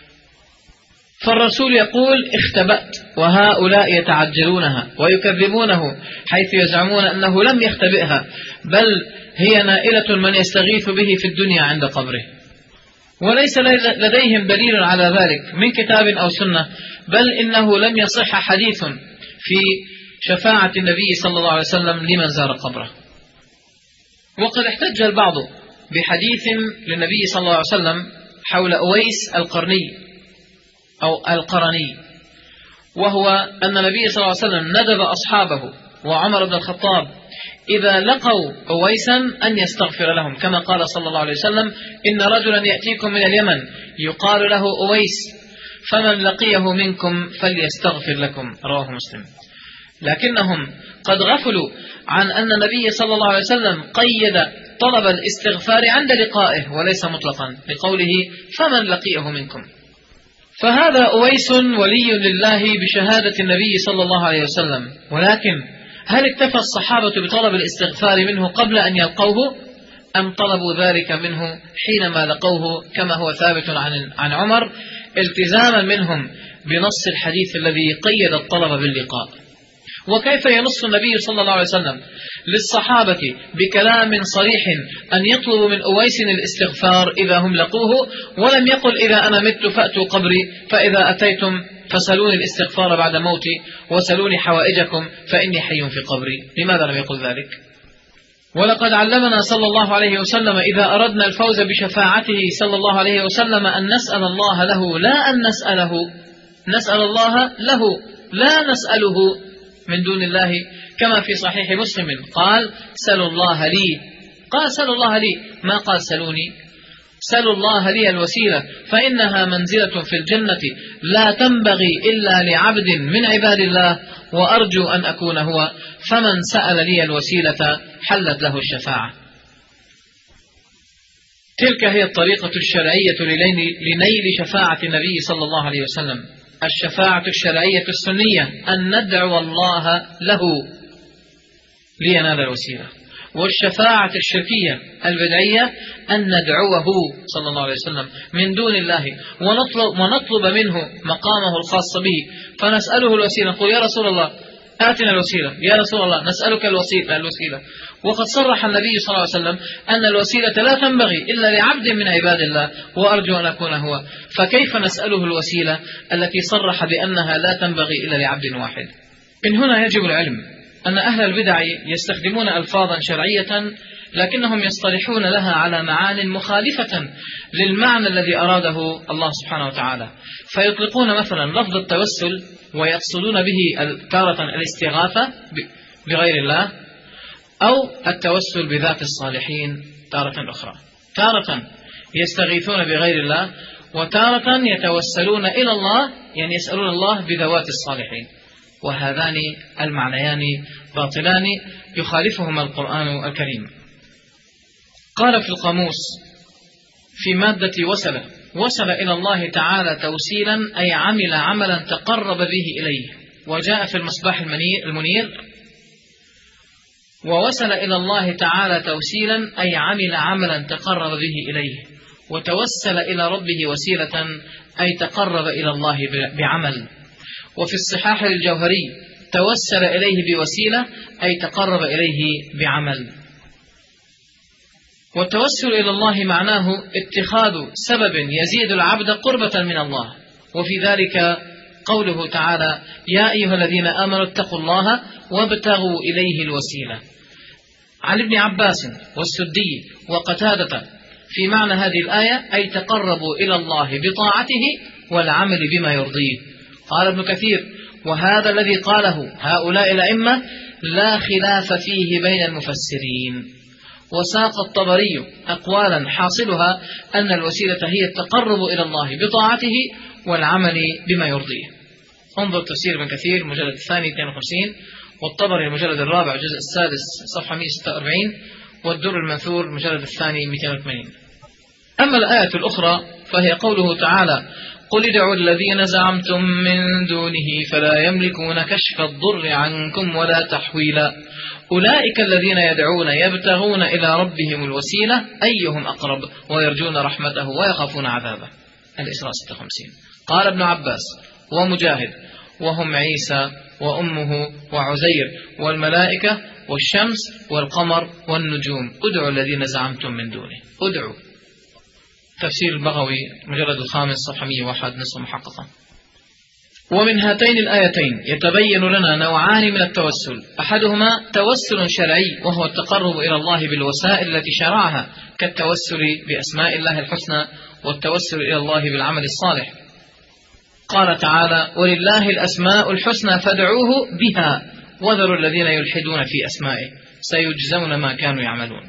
فالرسول يقول: اختبأت، وهؤلاء يتعجلونها ويكذبونه حيث يزعمون أنه لم يختبئها، بل هي نائلة من يستغيث به في الدنيا عند قبره، وليس لديهم دليل على ذلك من كتاب أو سنة، بل إنه لم يصح حديث في شفاعة النبي صلى الله عليه وسلم لمن زار قبره. وقد احتج البعض بحديث للنبي صلى الله عليه وسلم حول أويس القرني أو القرني، وهو أن النبي صلى الله عليه وسلم ندب أصحابه وعمر بن الخطاب إذا لقوا أويسا أن يستغفر لهم، كما قال صلى الله عليه وسلم: إن رجلا يأتيكم من اليمن يقال له أويس، فمن لقيه منكم فليستغفر لكم، رواه مسلم. لكنهم قد غفلوا عن أن النبي صلى الله عليه وسلم قيد طلب الاستغفار عند لقائه وليس مطلقا، لقوله: فمن لقيه منكم. فهذا أويس ولي لله بشهادة النبي صلى الله عليه وسلم، ولكن هل اكتفى الصحابة بطلب الاستغفار منه قبل أن يلقوه، أم طلبوا ذلك منه حينما لقوه كما هو ثابت عن عن عمر التزاما منهم بنص الحديث الذي قيد الطلب باللقاء؟ وكيف ينص النبي صلى الله عليه وسلم للصحابة بكلام صريح أن يطلبوا من أويس الاستغفار إذا هم لقوه، ولم يقل: إذا أنا مت فأتوا قبري، فإذا أتيتم فسلوني الاستغفار بعد موتي، وسلوني حوائجكم فإني حي في قبري؟ لماذا لم يقل ذلك؟ ولقد علمنا صلى الله عليه وسلم إذا أردنا الفوز بشفاعته صلى الله عليه وسلم أن نسأل الله له، لا أن نسأله نسأل الله له لا نسأله من دون الله، كما في صحيح مسلم قال: سلوا الله لي قال سلوا الله لي، ما قال سلوني. سلوا الله لي الوسيلة فإنها منزلة في الجنة لا تنبغي إلا لعبد من عباد الله، وأرجو أن أكون هو، فمن سأل لي الوسيلة حلت له الشفاعة. تلك هي الطريقة الشرعية لنيل شفاعة النبي صلى الله عليه وسلم. الشفاعة الشرعية السنية أن ندعو الله له لينال الوسيلة، والشفاعة الشركية البدعية أن ندعوه صلى الله عليه وسلم من دون الله ونطلب, ونطلب منه مقامه الخاص به، فنسأله الوسيلة، نقول يا رسول الله آتنا الوسيلة، يا رسول الله نسألك الوسيلة الوسيلة وقد صرح النبي صلى الله عليه وسلم أن الوسيلة لا تنبغي إلا لعبد من عباد الله، وأرجو أن أكون هو، فكيف نسأله الوسيلة التي صرح بأنها لا تنبغي إلا لعبد واحد؟ من هنا يجب العلم أن أهل البدع يستخدمون ألفاظا شرعية لكنهم يصطلحون لها على معان مخالفة للمعنى الذي أراده الله سبحانه وتعالى، فيطلقون مثلا لفظ التوسل ويقصدون به تارة الاستغاثة بغير الله، أو التوسل بذات الصالحين تارة أخرى. تارة يستغيثون بغير الله، وتارة يتوسلون إلى الله، يعني يسألون الله بذوات الصالحين، وهذان المعنيان باطلان يخالفهما القرآن الكريم. قال في القاموس في مادة وسل: وسل إلى الله تعالى توسيلا أي عمل عملا تقرب به إليه. وجاء في المصباح المنير: ووسل إلى الله تعالى توسيلا أي عمل عملا تقرب به إليه، وتوسل إلى ربه وسيلة أي تقرب إلى الله بعمل. وفي الصحاح الجوهري: توسل إليه بوسيلة أي تقرب إليه بعمل. والتوسل إلى الله معناه اتخاذ سبب يزيد العبد قربة من الله، وفي ذلك قوله تعالى: يا أيها الذين آمنوا اتقوا الله وابتغوا إليه الوسيلة. عن ابن عباس والسدي وقتادة في معنى هذه الآية أي تقربوا إلى الله بطاعته والعمل بما يرضيه. قال ابن كثير: وهذا الذي قاله هؤلاء الأئمة لا خلاف فيه بين المفسرين. وساق الطبري أقوالا حاصلها أن الوسيلة هي التقرب إلى الله بطاعته والعمل بما يرضيه. انظر تفسير ابن كثير مجلد الثاني اثنين وخمسين، والطبري المجلد الرابع الجزء السادس صفحة مئة وستة وأربعين، والدر المنثور المجلد الثاني مئتين وثمانين. أما الآية الأخرى فهي قوله تعالى: قل ادعوا الذين زعمتم من دونه فلا يملكون كشف الضر عنكم ولا تحويلا أولئك الذين يدعون يبتغون إلى ربهم الوسيلة أيهم أقرب ويرجون رحمته ويخافون عذابه. الإسراء ستة وخمسين. قال ابن عباس ومجاهد: وهم عيسى وأمه وعزير والملائكة والشمس والقمر والنجوم، ادعوا الذين زعمتم من دونه. ادعوا. تفسير البغوي مجلد الخامس صفحة مئة وواحد نصف محققة. ومن هاتين الآيتين يتبين لنا نوعان من التوسل: أحدهما توسل شرعي وهو التقرب إلى الله بالوسائل التي شرعها كالتوسل بأسماء الله الحسنى والتوسل إلى الله بالعمل الصالح. قال تعالى: ولله الأسماء الحسنى فادعوه بها وذروا الذين يلحدون في أسمائه سيجزون ما كانوا يعملون.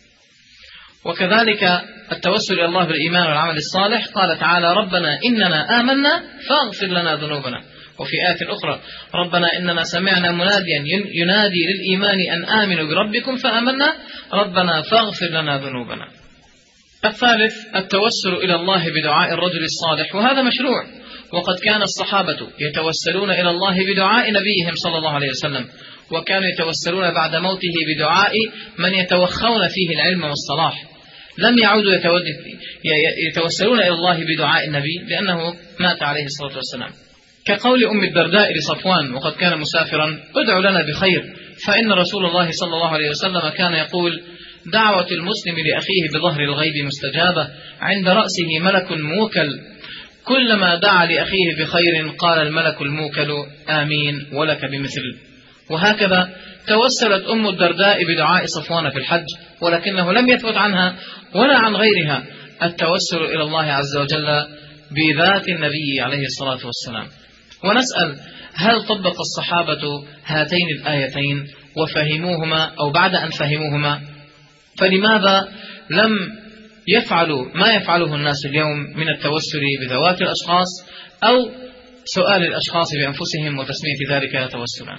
وكذلك التوسل إلى الله بالإيمان والعمل الصالح. قال تعالى: ربنا إننا آمنا فاغفر لنا ذنوبنا. وفي آية أخرى: ربنا إننا سمعنا مناديا ينادي للإيمان أن آمنوا بربكم فآمنا ربنا فاغفر لنا ذنوبنا. الثالث التوسل إلى الله بدعاء الرجل الصالح، وهذا مشروع، وقد كان الصحابة يتوسلون إلى الله بدعاء نبيهم صلى الله عليه وسلم، وكانوا يتوسلون بعد موته بدعاء من يتوخون فيه العلم والصلاح. لم يعودوا يتوسلون إلى الله بدعاء النبي لأنه مات عليه الصلاة والسلام، كقول أم الدرداء لصفوان وقد كان مسافرا: ادعوا لنا بخير، فإن رسول الله صلى الله عليه وسلم كان يقول: دعوة المسلم لأخيه بظهر الغيب مستجابة، عند رأسه ملك موكل، كلما دعا لأخيه بخير قال الملك الموكل آمين ولك بمثل. وهكذا توسلت أم الدرداء بدعاء صفوان في الحج، ولكنه لم يثبت عنها ولا عن غيرها التوسل إلى الله عز وجل بذات النبي عليه الصلاة والسلام. ونسأل: هل طبق الصحابة هاتين الآيتين وفهموهما أو بعد أن فهموهما؟ فلماذا لم يفعلوا ما يفعله الناس اليوم من التوسل بذوات الأشخاص أو سؤال الأشخاص بأنفسهم وتسمية ذلك توسلا؟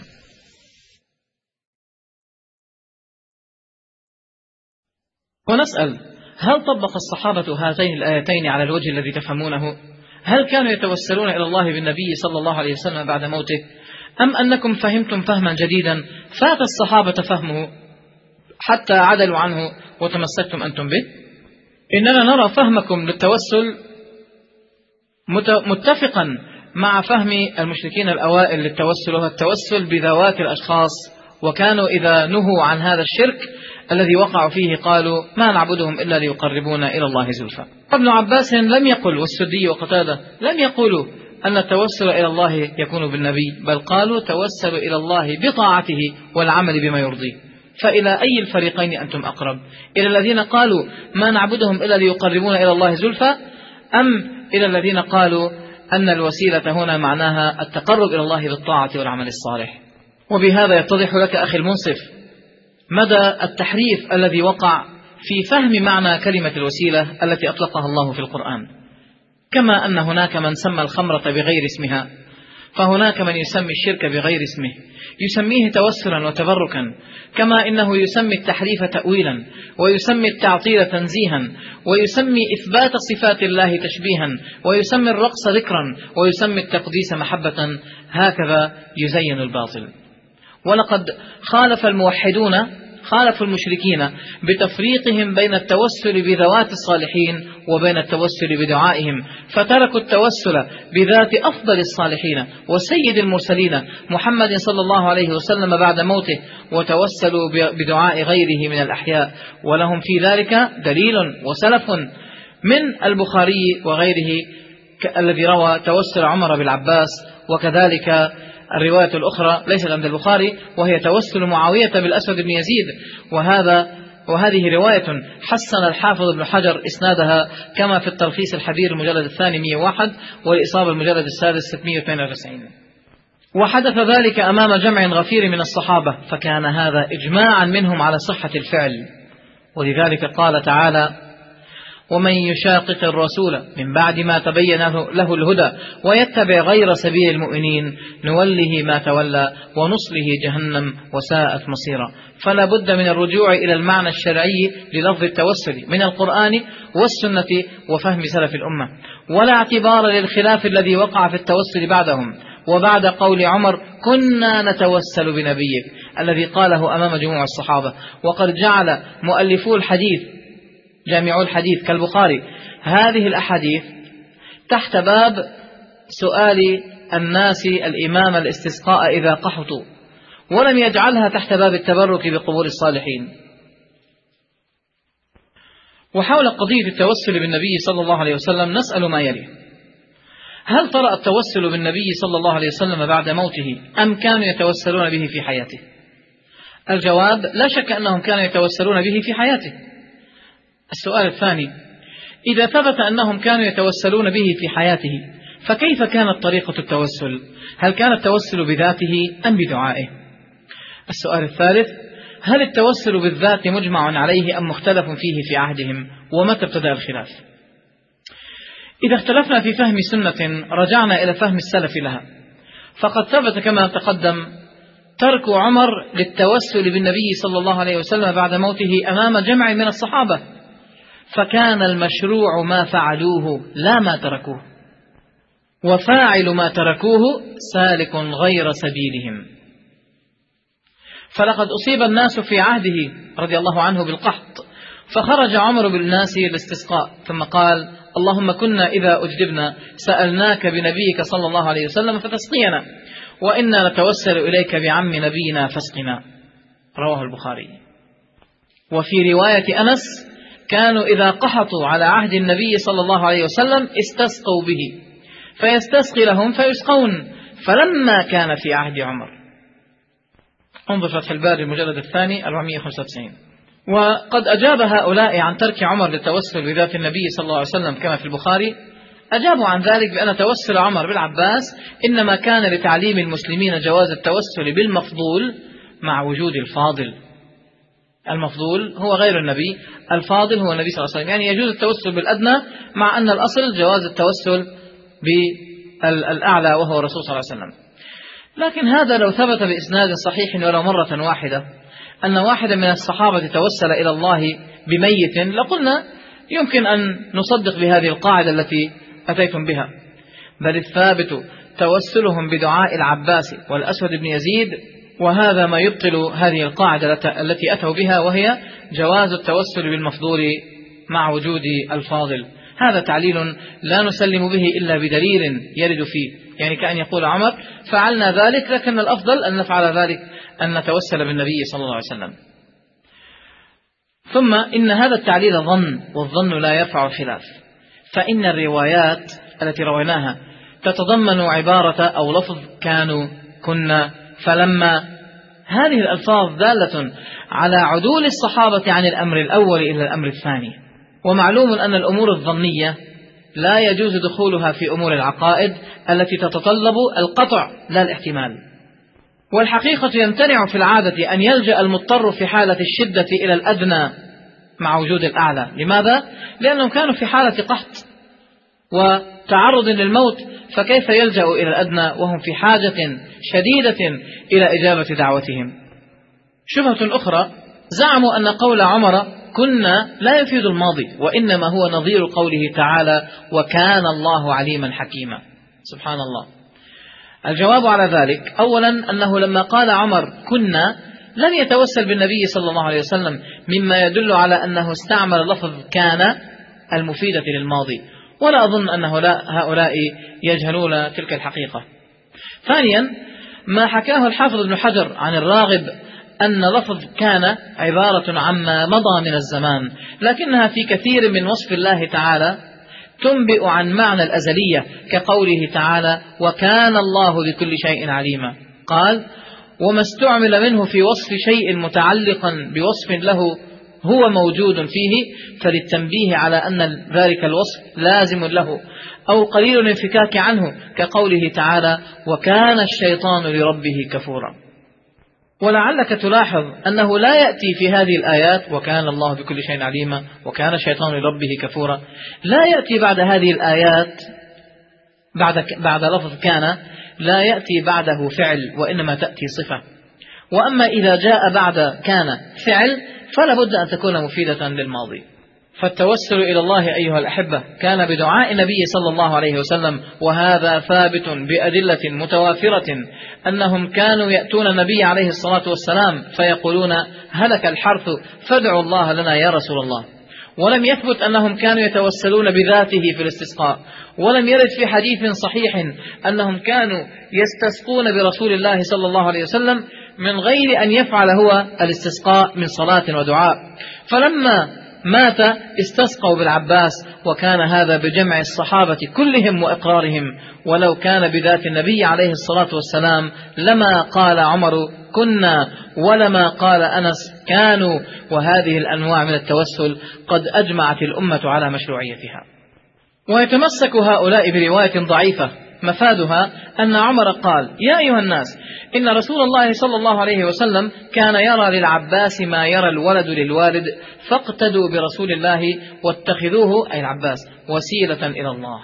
ونسأل: هل طبق الصحابة هاتين الآيتين على الوجه الذي تفهمونه؟ هل كانوا يتوسلون إلى الله بالنبي صلى الله عليه وسلم بعد موته، أم أنكم فهمتم فهما جديدا فات الصحابة فهمه حتى عدلوا عنه وتمسكتم أنتم به؟ إننا نرى فهمكم للتوسل متفقا مع فهم المشركين الأوائل للتوسل، وهو التوسل بذوات الأشخاص، وكانوا إذا نهوا عن هذا الشرك الذي وقعوا فيه قالوا: ما نعبدهم إلا ليقربونا إلى الله زلفى. ابن عباس لم يقل، والسدي وقتادة لم يقولوا أن التوسل إلى الله يكون بالنبي، بل قالوا: توسلوا إلى الله بطاعته والعمل بما يرضيه. فإلى أي الفريقين أنتم أقرب؟ إلى الذين قالوا ما نعبدهم إلا ليقربونا إلى الله زلفى، أم إلى الذين قالوا أن الوسيلة هنا معناها التقرب إلى الله بالطاعة والعمل الصالح؟ وبهذا يتضح لك أخي المنصف مدى التحريف الذي وقع في فهم معنى كلمة الوسيلة التي أطلقها الله في القرآن. كما أن هناك من سمى الخمرة بغير اسمها، فهناك من يسمي الشرك بغير اسمه، يسميه توسلا وتبركا، كما إنه يسمي التحريف تأويلا، ويسمي التعطيل تنزيها، ويسمي إثبات صفات الله تشبيها، ويسمي الرقص ذكرا، ويسمي التقديس محبة. هكذا يزين الباطل. ولقد خالف الموحدون خالف المشركين بتفريقهم بين التوسل بذوات الصالحين وبين التوسل بدعائهم، فتركوا التوسل بذات أفضل الصالحين وسيد المرسلين محمد صلى الله عليه وسلم بعد موته، وتوسلوا بدعاء غيره من الأحياء، ولهم في ذلك دليل وسلف من البخاري وغيره الذي روى توسل عمر بالعباس، وكذلك الرواية الأخرى ليست عند البخاري وهي توسل معاوية بالأسود بن يزيد، وهذا وهذه رواية حسن الحافظ ابن حجر إسنادها، كما في التلخيص الحبير المجلد الثاني مئة وواحد والإصابة المجلد السادس ستمئة واثنين وتسعين. وحدث ذلك أمام جمع غفير من الصحابة، فكان هذا إجماعا منهم على صحة الفعل. ولذلك قال تعالى: ومن يشاقق الرسول من بعد ما تبين له الهدى ويتبع غير سبيل المؤمنين نوله ما تولى ونصله جهنم وساءت مصيرا. فلا بد من الرجوع إلى المعنى الشرعي للفظ التوسل من القرآن والسنة وفهم سلف الأمة، ولا اعتبار للخلاف الذي وقع في التوسل بعدهم وبعد قول عمر: كنا نتوسل بنبيك، الذي قاله أمام جموع الصحابة. وقد جعل مؤلفو الحديث جامعو الحديث كالبخاري هذه الأحاديث تحت باب سؤال الناس الإمام الاستسقاء إذا قحطوا، ولم يجعلها تحت باب التبرك بقبور الصالحين. وحول قضية التوسل بالنبي صلى الله عليه وسلم نسأل ما يلي: هل طرأ التوسل بالنبي صلى الله عليه وسلم بعد موته أم كانوا يتوسلون به في حياته؟ الجواب: لا شك أنهم كانوا يتوسلون به في حياته. السؤال الثاني: إذا ثبت أنهم كانوا يتوسلون به في حياته فكيف كانت طريقة التوسل؟ هل كان التوسل بذاته أم بدعائه؟ السؤال الثالث: هل التوسل بالذات مجمع عليه أم مختلف فيه في عهدهم؟ ومتى ابتدأ الخلاف؟ إذا اختلفنا في فهم سنة رجعنا إلى فهم السلف لها، فقد ثبت كما تقدم ترك عمر للتوسل بالنبي صلى الله عليه وسلم بعد موته أمام جمع من الصحابة، فكان المشروع ما فعلوه لا ما تركوه، وفاعل ما تركوه سالك غير سبيلهم. فلقد أصيب الناس في عهده رضي الله عنه بالقحط، فخرج عمر بالناس للاستسقاء ثم قال: اللهم كنا إذا أجدبنا سألناك بنبيك صلى الله عليه وسلم فتسقينا، وإنا نتوسل إليك بعم نبينا فاسقنا. رواه البخاري. وفي رواية أنس: كانوا إذا قحطوا على عهد النبي صلى الله عليه وسلم استسقوا به، فيستسقي لهم فيسقون، فلما كان في عهد عمر. انظر فتح الباري المجلد الثاني أربعمئة وخمسة وتسعين. وقد أجاب هؤلاء عن ترك عمر للتوسل بذات النبي صلى الله عليه وسلم كما في البخاري، أجابوا عن ذلك بأن توسل عمر بالعباس إنما كان لتعليم المسلمين جواز التوسل بالمفضول مع وجود الفاضل. المفضول هو غير النبي، الفاضل هو النبي صلى الله عليه وسلم. يعني يجوز التوسل بالأدنى، مع أن الأصل جواز التوسل بالأعلى وهو الرسول صلى الله عليه وسلم. لكن هذا لو ثبت بإسناد صحيح ولو مرة واحدة أن واحدا من الصحابة توسل إلى الله بميت، لقلنا يمكن أن نصدق بهذه القاعدة التي أتيتم بها، بل الثابت توسلهم بدعاء العباس والأسود بن يزيد، وهذا ما يبطل هذه القاعدة التي أتوا بها، وهي جواز التوسل بالمفضول مع وجود الفاضل. هذا تعليل لا نسلم به إلا بدليل يرد فيه، يعني كأن يقول عمر فعلنا ذلك، لكن الأفضل أن نفعل ذلك، أن نتوسل بالنبي صلى الله عليه وسلم. ثم إن هذا التعليل ظن، والظن لا يرفع الخلاف، فإن الروايات التي رويناها تتضمن عبارة أو لفظ كانوا كنا فلما، هذه الألفاظ دالة على عدول الصحابة عن الأمر الأول إلى الأمر الثاني. ومعلوم أن الأمور الظنية لا يجوز دخولها في أمور العقائد التي تتطلب القطع لا الاحتمال. والحقيقة يمتنع في العادة أن يلجأ المضطر في حالة الشدة إلى الأدنى مع وجود الأعلى. لماذا؟ لأنهم كانوا في حالة قحط وتعرض للموت، فكيف يلجأ إلى الأدنى وهم في حاجة شديدة إلى إجابة دعوتهم؟ شبهة أخرى، زعموا أن قول عمر كنا لا يفيد الماضي، وإنما هو نظير قوله تعالى وكان الله عليما حكيما. سبحان الله. الجواب على ذلك أولا أنه لما قال عمر كنا لم يتوسل بالنبي صلى الله عليه وسلم، مما يدل على أنه استعمل لفظ كان المفيدة للماضي، ولا أظن أن هؤلاء يجهلون تلك الحقيقة. ثانيا ما حكاه الحافظ ابن حجر عن الراغب أن لفظ كان عبارة عما مضى من الزمان، لكنها في كثير من وصف الله تعالى تنبئ عن معنى الأزلية، كقوله تعالى وكان الله بكل شيء عليما. قال وما استعمل منه في وصف شيء متعلقا بوصف له هو موجود فيه، فللتنبيه على أن ذلك الوصف لازم له أو قليل الانفكاك عنه، كقوله تعالى وكان الشيطان لربه كفورا. ولعلك تلاحظ أنه لا يأتي في هذه الآيات وكان الله بكل شيء عليما وكان الشيطان لربه كفورا، لا يأتي بعد هذه الآيات بعد, بعد لفظ كان لا يأتي بعده فعل، وإنما تأتي صفة. وأما إذا جاء بعد كان فعل فلا بد أن تكون مفيدة للماضي. فالتوسل إلى الله أيها الأحبة كان بدعاء النبي صلى الله عليه وسلم، وهذا ثابت بأدلة متوافرة أنهم كانوا يأتون النبي عليه الصلاة والسلام فيقولون هلك الحرث فادعوا الله لنا يا رسول الله. ولم يثبت أنهم كانوا يتوسلون بذاته في الاستسقاء، ولم يرد في حديث صحيح أنهم كانوا يستسقون برسول الله صلى الله عليه وسلم من غير أن يفعل هو الاستسقاء من صلاة ودعاء. فلما مات استسقوا بالعباس، وكان هذا بجمع الصحابة كلهم وإقرارهم، ولو كان بذات النبي عليه الصلاة والسلام لما قال عمر كنا ولما قال أنس كانوا. وهذه الأنواع من التوسل قد أجمعت الأمة على مشروعيتها. ويتمسك هؤلاء برواية ضعيفة مفادها أن عمر قال يا أيها الناس إن رسول الله صلى الله عليه وسلم كان يرى للعباس ما يرى الولد للوالد، فاقتدوا برسول الله واتخذوه أي العباس وسيلة إلى الله.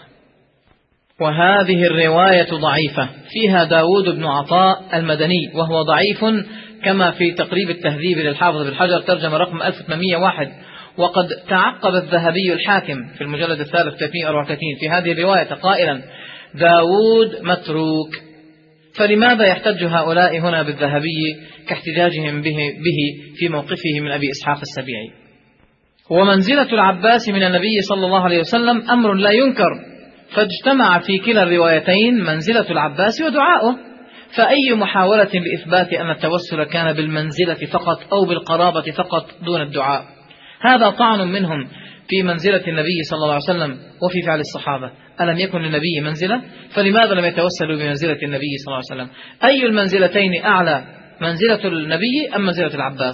وهذه الرواية ضعيفة، فيها داود بن عطاء المدني وهو ضعيف كما في تقريب التهذيب للحافظ بن حجر ترجمة رقم ألف وثمانمئة وواحد. وقد تعقب الذهبي الحاكم في المجلد الثالث ثلاثمئة وأربعة وثلاثين في هذه الرواية قائلا داود متروك. فلماذا يحتج هؤلاء هنا بالذهبي كاحتجاجهم به, به في موقفه من أبي إسحاق السبيعي؟ ومنزلة العباس من النبي صلى الله عليه وسلم أمر لا ينكر، فاجتمع في كلا الروايتين منزلة العباس ودعاؤه. فأي محاولة لإثبات أن التوسل كان بالمنزلة فقط أو بالقرابة فقط دون الدعاء، هذا طعن منهم في منزلة النبي صلى الله عليه وسلم وفي فعل الصحابة. ألم يكن للنبي منزلة؟ فلماذا لم يتوسلوا بمنزلة النبي صلى الله عليه وسلم؟ أي المنزلتين أعلى، منزلة النبي أم منزلة العباس؟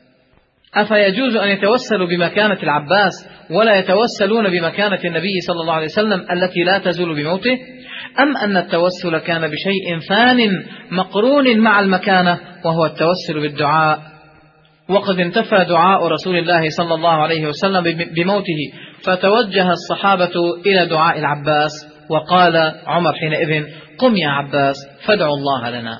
أفيجوز أن يتوسلوا بمكانة العباس ولا يتوسلون بمكانة النبي صلى الله عليه وسلم التي لا تزول بموته؟ أم أن التوسل كان بشيء ثان مقرون مع المكانة وهو التوسل بالدعاء؟ وقد انتفى دعاء رسول الله صلى الله عليه وسلم بموته، فتوجه الصحابة إلى دعاء العباس، وقال عمر حينئذ: قم يا عباس فادعوا الله لنا.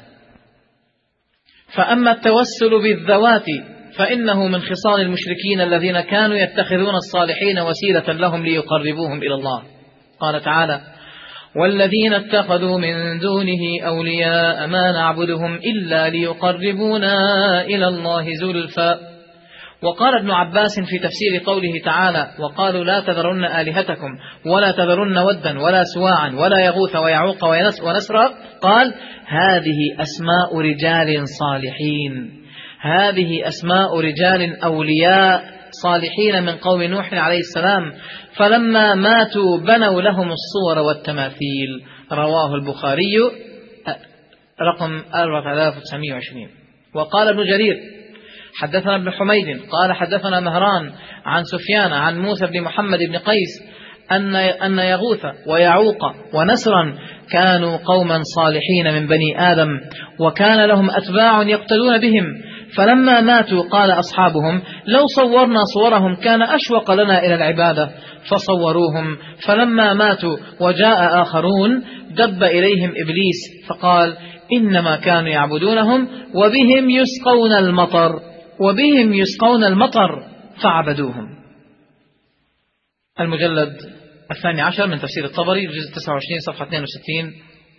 فأما التوسل بالذوات فإنه من خصال المشركين الذين كانوا يتخذون الصالحين وسيلة لهم ليقربوهم إلى الله. قال تعالى: والذين اتخذوا من دونه أولياء ما نعبدهم إلا ليقربونا إلى الله زلفى. وقال ابن عباس في تفسير قوله تعالى: وقالوا لا تذرن آلهتكم ولا تذرن ودا ولا سواعا ولا يغوث ويعوق ونسرا، قال: هذه أسماء رجال صالحين، هذه أسماء رجال أولياء صالحين من قوم نوح عليه السلام، فلما ماتوا بنوا لهم الصور والتماثيل. رواه البخاري رقم أربعة آلاف وتسعمائة وعشرين. وقال ابن جرير: حدثنا ابن حميد قال حدثنا مهران عن سفيان عن موسى بن محمد بن قيس أن أن يغوث ويعوق ونسرا كانوا قوما صالحين من بني آدم، وكان لهم أتباع يقتدون بهم، فلما ماتوا قال أصحابهم: لو صورنا صورهم كان أشوق لنا إلى العبادة، فصوروهم، فلما ماتوا وجاء آخرون دب إليهم إبليس فقال: إنما كانوا يعبدونهم وبهم يسقون المطر وبهم يسقون المطر فعبدوهم. المجلد الثاني عشر من تفسير الطبري، الجزء تسعة وعشرين صفحة اثنين وستين.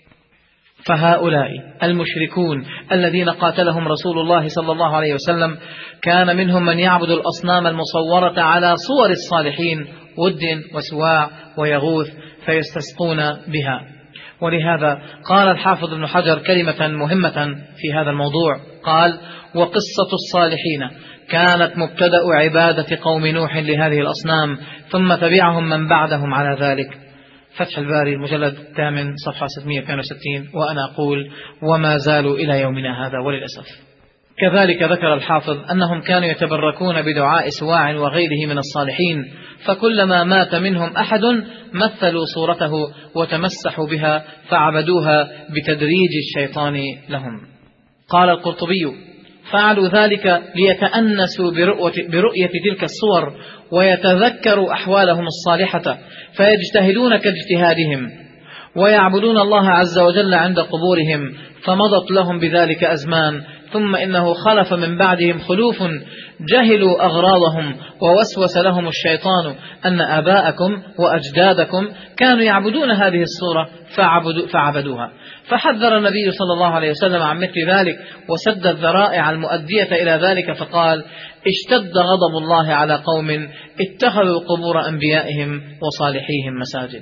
فهؤلاء المشركون الذين قاتلهم رسول الله صلى الله عليه وسلم كان منهم من يعبد الأصنام المصورة على صور الصالحين، ود وسواع ويغوث، فيستسقون بها. ولهذا قال الحافظ ابن حجر كلمة مهمة في هذا الموضوع، قال: وقصة الصالحين كانت مبتدأ عبادة قوم نوح لهذه الأصنام، ثم تبعهم من بعدهم على ذلك. فتح الباري المجلد الثامن صفحة ستمائة واثنين وستين. وأنا أقول: وما زالوا إلى يومنا هذا وللأسف. كذلك ذكر الحافظ أنهم كانوا يتبركون بدعاء سواع وغيره من الصالحين، فكلما مات منهم أحد مثلوا صورته وتمسحوا بها فعبدوها بتدريج الشيطان لهم. قال القرطبي: فعلوا ذلك ليتأنسوا برؤية, برؤية تلك الصور ويتذكروا أحوالهم الصالحة، فيجتهدون كاجتهادهم ويعبدون الله عز وجل عند قبورهم، فمضت لهم بذلك أزمان، ثم إنه خلف من بعدهم خلوف جهلوا أغراضهم، ووسوس لهم الشيطان أن آباءكم وأجدادكم كانوا يعبدون هذه الصورة فعبدوا فعبدوها. فحذر النبي صلى الله عليه وسلم عن مثل ذلك، وسد الذرائع المؤدية إلى ذلك، فقال: اشتد غضب الله على قوم اتخذوا قبور أنبيائهم وصالحيهم مساجد.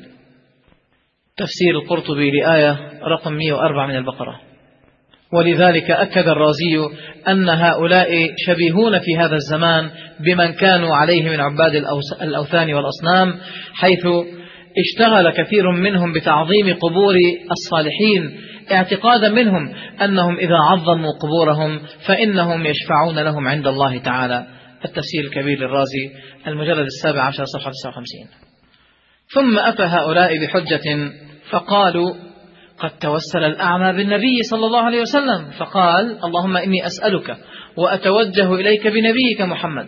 تفسير القرطبي لآية رقم مئة وأربعة من البقرة. ولذلك أكد الرازي أن هؤلاء شبيهون في هذا الزمان بمن كانوا عليه من عباد الأوثان والأصنام، حيث اشتغل كثير منهم بتعظيم قبور الصالحين، اعتقادا منهم أنهم إذا عظموا قبورهم فإنهم يشفعون لهم عند الله تعالى. التفسير الكبير للرازي المجلد السابع عشر صفحة تسعة وخمسين. ثم أتى هؤلاء بحجة فقالوا: قد توسل الأعمى بالنبي صلى الله عليه وسلم، فقال: اللهم إني أسألك وأتوجه إليك بنبيك محمد.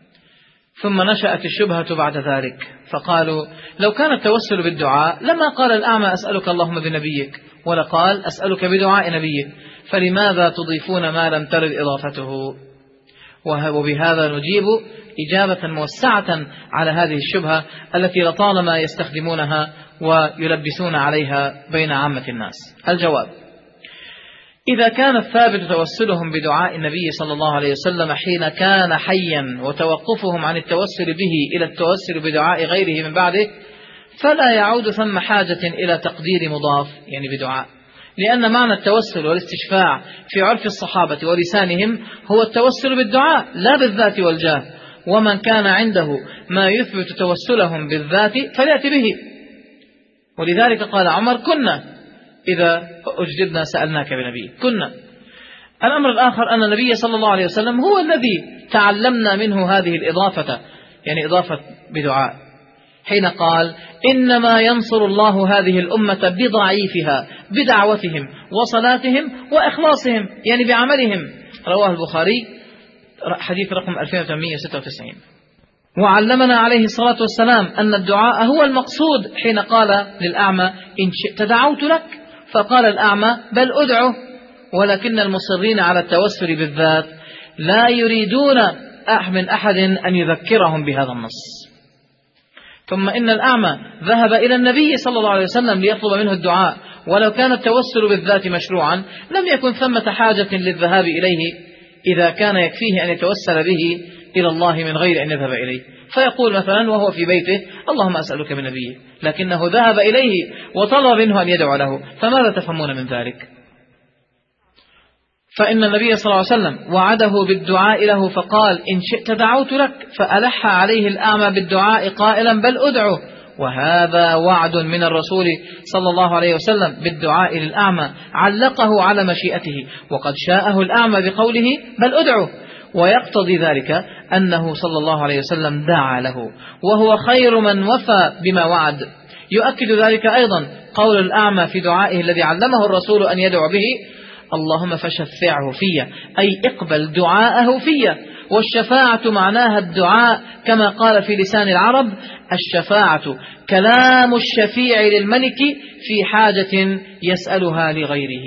ثم نشأت الشبهة بعد ذلك، فقالوا: لو كان التوسل بالدعاء لما قال الأعمى أسألك اللهم بنبيك، ولا قال أسألك بدعاء نبيك، فلماذا تضيفون ما لم ترد إضافته؟ وبهذا نجيب إجابة موسعة على هذه الشبهة التي لطالما يستخدمونها ويلبسون عليها بين عامة الناس. الجواب: إذا كان الثابت توسلهم بدعاء النبي صلى الله عليه وسلم حين كان حيا، وتوقفهم عن التوسل به إلى التوسل بدعاء غيره من بعده، فلا يعود ثم حاجة إلى تقدير مضاف يعني بدعاء، لأن معنى التوسل والاستشفاع في عرف الصحابة ولسانهم هو التوسل بالدعاء لا بالذات والجاه، ومن كان عنده ما يثبت توسلهم بالذات فليأتي به. ولذلك قال عمر: كنا إذا أجدبنا سألناك بنبي كنا. الأمر الآخر أن النبي صلى الله عليه وسلم هو الذي تعلمنا منه هذه الإضافة، يعني إضافة بدعاء، حين قال: إنما ينصر الله هذه الأمة بضعيفها بدعوتهم وصلاتهم وإخلاصهم، يعني بعملهم. رواه البخاري حديث رقم ألفين وثمانمائة وستة وتسعين. وعلمنا عليه الصلاة والسلام أن الدعاء هو المقصود حين قال للأعمى إن شئت دعوت لك، فقال الأعمى بل أدعو. ولكن المصرين على التوسل بالذات لا يريدون من أحد أن يذكرهم بهذا النص. ثم إن الأعمى ذهب إلى النبي صلى الله عليه وسلم ليطلب منه الدعاء، ولو كان التوسل بالذات مشروعا لم يكن ثمة حاجة للذهاب إليه إذا كان يكفيه أن يتوسل به إلى الله من غير أن يذهب إليه، فيقول مثلا وهو في بيته اللهم أسألك بنبيه، لكنه ذهب إليه وطلب منه أن يدعو له، فماذا تفهمون من ذلك؟ فإن النبي صلى الله عليه وسلم وعده بالدعاء له فقال إن شئت دعوت لك، فألح عليه الأعمى بالدعاء قائلا بل أدعو، وهذا وعد من الرسول صلى الله عليه وسلم بالدعاء للأعمى علقه على مشيئته، وقد شاءه الأعمى بقوله بل أدعو، ويقتضي ذلك أنه صلى الله عليه وسلم دعا له، وهو خير من وفى بما وعد. يؤكد ذلك أيضا قول الأعمى في دعائه الذي علمه الرسول أن يدعو به اللهم فشفعه في، أي اقبل دعاءه في. والشفاعة معناها الدعاء كما قال في لسان العرب الشفاعة كلام الشفيع للملك في حاجة يسألها لغيره.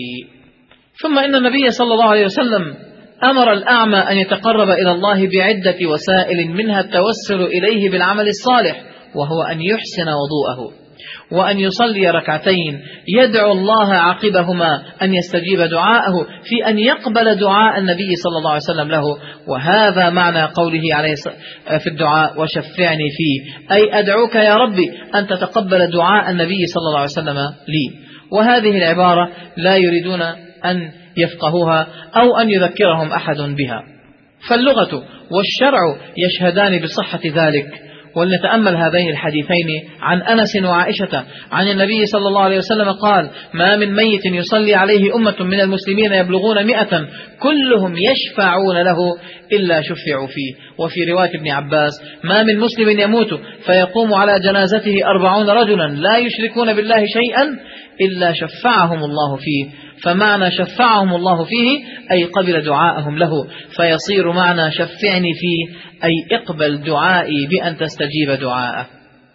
ثم إن النبي صلى الله عليه وسلم أمر الأعمى أن يتقرب إلى الله بعدة وسائل، منها التوسل إليه بالعمل الصالح، وهو أن يحسن وضوءه، وأن يصلي ركعتين يدعو الله عقبهما أن يستجيب دعاءه في أن يقبل دعاء النبي صلى الله عليه وسلم له. وهذا معنى قوله عليه في الدعاء وشفعني فيه، أي أدعوك يا ربي أن تتقبل دعاء النبي صلى الله عليه وسلم لي. وهذه العبارة لا يريدون أن يفقهوها أو أن يذكرهم أحد بها، فاللغة والشرع يشهدان بصحة ذلك. ولنتأمل هذين الحديثين عن أنس وعائشة عن النبي صلى الله عليه وسلم قال ما من ميت يصلي عليه أمة من المسلمين يبلغون مئة كلهم يشفعون له إلا شفعوا فيه. وفي رواية ابن عباس ما من مسلم يموت فيقوم على جنازته أربعون رجلا لا يشركون بالله شيئا إلا شفعهم الله فيه. فمعنى شفعهم الله فيه أي قبل دعاءهم له، فيصير معنى شفعني فيه أي اقبل دعائي بأن تستجيب دعاءه.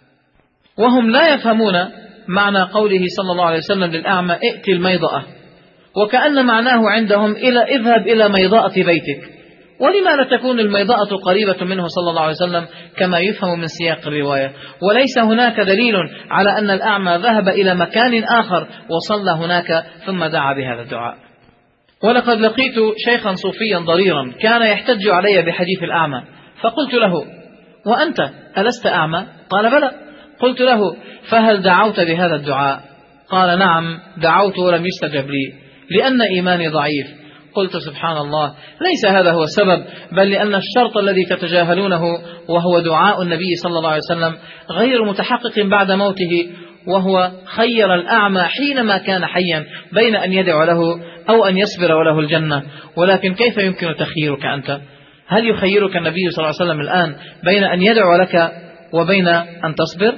وهم لا يفهمون معنى قوله صلى الله عليه وسلم للأعمى ائت الميضأة، وكأن معناه عندهم إلى اذهب إلى ميضأة بيتك. ولما لا تكون الميضأة قريبة منه صلى الله عليه وسلم كما يفهم من سياق الرواية؟ وليس هناك دليل على أن الأعمى ذهب إلى مكان آخر وصلى هناك ثم دعا بهذا الدعاء. ولقد لقيت شيخا صوفيا ضريرا كان يحتج علي بحديث الأعمى، فقلت له وأنت ألست أعمى؟ قال بلى. قلت له فهل دعوت بهذا الدعاء؟ قال نعم دعوت ولم يستجب لي لأن إيماني ضعيف. قلت سبحان الله، ليس هذا هو السبب، بل لأن الشرط الذي تتجاهلونه وهو دعاء النبي صلى الله عليه وسلم غير متحقق بعد موته، وهو خير الأعمى حينما كان حيا بين أن يدعو له أو أن يصبر وله الجنة. ولكن كيف يمكن تخييرك أنت؟ هل يخيرك النبي صلى الله عليه وسلم الآن بين أن يدعو لك وبين أن تصبر؟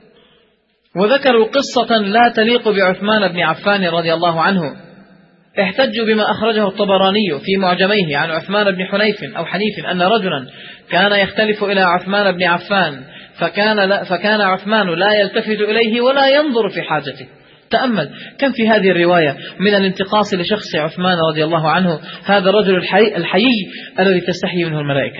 وذكروا قصة لا تليق بعثمان بن عفان رضي الله عنه، احتجوا بما أخرجه الطبراني في معجميه عن عثمان بن حنيف أو حنيف أن رجلا كان يختلف إلى عثمان بن عفان فكان, فكان عثمان لا يلتفت إليه ولا ينظر في حاجته. تأمل كم في هذه الرواية من الانتقاص لشخص عثمان رضي الله عنه، هذا الرجل الحي, الحيي الذي تستحي منه الملائكة.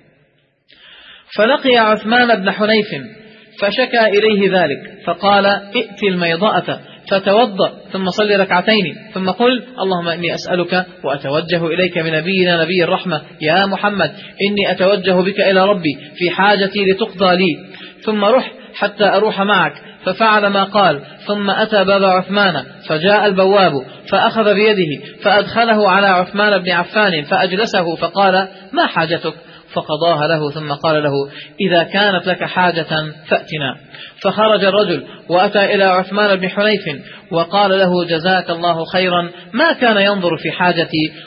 فلقي عثمان بن حنيف فشكى إليه ذلك فقال ائت الميضأة فتوضأ ثم صل ركعتين ثم قل اللهم إني أسألك وأتوجه إليك من نبينا نبي الرحمة يا محمد إني أتوجه بك إلى ربي في حاجتي لتقضى لي، ثم رح حتى أروح معك. ففعل ما قال، ثم أتى باب عثمان فجاء البواب فأخذ بيده فأدخله على عثمان بن عفان فأجلسه فقال ما حاجتك؟ فقضاها له ثم قال له إذا كانت لك حاجة فأتنا. فخرج الرجل وأتى إلى عثمان بن حنيف وقال له جزاك الله خيرا، ما كان ينظر في حاجتي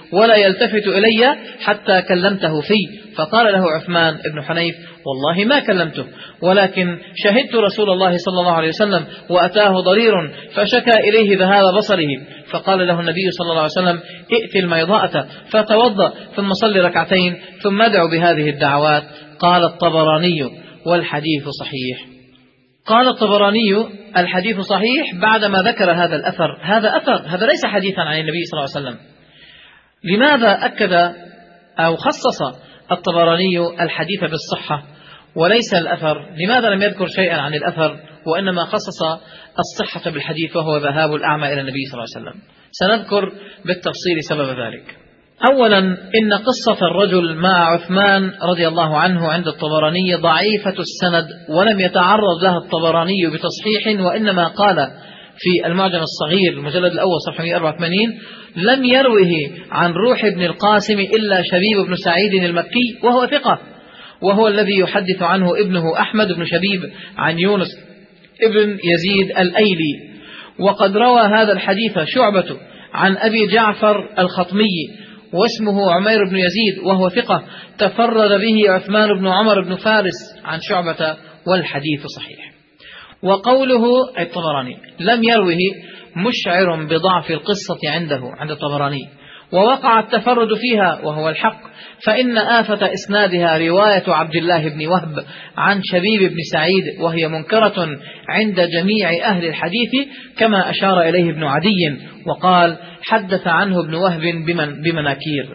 ولا يلتفت إلي حتى كلمته في. فقال له عثمان بن حنيف: والله ما كلمته، ولكن شهدت رسول الله صلى الله عليه وسلم وأتاه ضرير فشكى إليه ذهاب بصره، فقال له النبي صلى الله عليه وسلم: ائت الميضاءة فتوضأ ثم صل ركعتين ثم ادعو بهذه الدعوات. قال الطبراني: والحديث صحيح. قال الطبراني: الحديث صحيح بعدما ذكر هذا الأثر. هذا أثر، هذا ليس حديثا عن النبي صلى الله عليه وسلم. لماذا أكد أو خصص الطبراني الحديث بالصحة وليس الأثر؟ لماذا لم يذكر شيئا عن الأثر وإنما خصص الصحة بالحديث وهو ذهاب الأعمى إلى النبي صلى الله عليه وسلم؟ سنذكر بالتفصيل سبب ذلك. أولا، إن قصة الرجل مع عثمان رضي الله عنه عند الطبراني ضعيفة السند، ولم يتعرض لها الطبراني بتصحيح، وإنما قال في المعجم الصغير المجلد الأول صفحة مئة وأربعة وثمانين: لم يروه عن روح بن القاسم إلا شبيب بن سعيد المكي وهو ثقة، وهو الذي يحدث عنه ابنه أحمد بن شبيب عن يونس ابن يزيد الأيلي. وقد روى هذا الحديث شعبة عن أبي جعفر الخطمي واسمه عمير بن يزيد وهو ثقة، تفرد به عثمان بن عمر بن فارس عن شعبة، والحديث صحيح. وقوله الطبراني لم يروه مشعر بضعف القصة عنده عند الطبراني، ووقع التفرد فيها وهو الحق، فإن آفة إسنادها رواية عبد الله بن وهب عن شبيب بن سعيد، وهي منكرة عند جميع أهل الحديث، كما أشار إليه ابن عدي وقال: حدث عنه ابن وهب بمن بمناكير.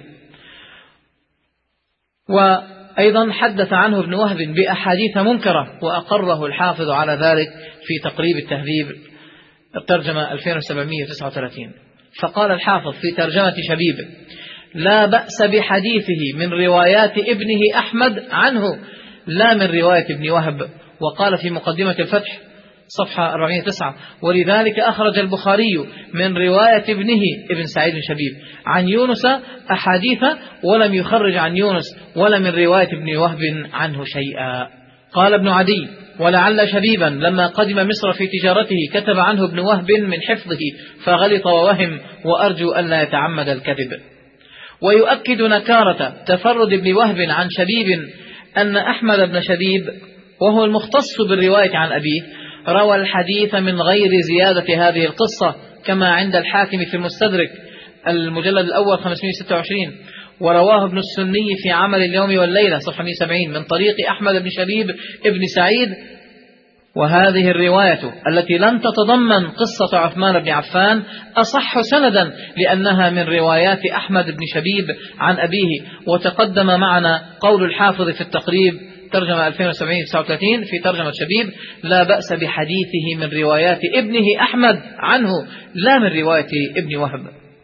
وأيضا حدث عنه ابن وهب بأحاديث منكرة، وأقره الحافظ على ذلك في تقريب التهذيب الترجمة ألفين وسبعمئة وتسعة وثلاثين. فقال الحافظ في ترجمة شبيب: لا بأس بحديثه من روايات ابنه أحمد عنه، لا من رواية ابن وهب. وقال في مقدمة الفتح صفحة أربعمئة وتسعة: ولذلك أخرج البخاري من رواية ابنه ابن سعيد شبيب عن يونس أحاديث، ولم يخرج عن يونس ولا من رواية ابن وهب عنه شيئا. قال ابن عدي: ولعل شبيبا لما قدم مصر في تجارته كتب عنه ابن وهب من حفظه فغلط ووهم، وأرجو أن لا يتعمد الكذب. ويؤكد نكارة تفرد ابن وهب عن شبيب أن أحمد بن شبيب وهو المختص بالرواية عن أبيه روى الحديث من غير زيادة هذه القصة، كما عند الحاكم في المستدرك المجلد الأول خمسمئة وستة وعشرين، ورواه ابن السني في عمل اليوم والليلة صفحة مئة وسبعين من طريق أحمد بن شبيب ابن سعيد. وهذه الرواية التي لم تتضمن قصة عثمان بن عفان أصح سندا، لأنها من روايات أحمد بن شبيب عن أبيه. وتقدم معنا قول الحافظ في التقريب ترجمة ألفين وسبعمئة وتسعة وثلاثين في ترجمة شبيب: لا بأس بحديثه من روايات ابنه أحمد عنه، لا من رواية ابن وهب.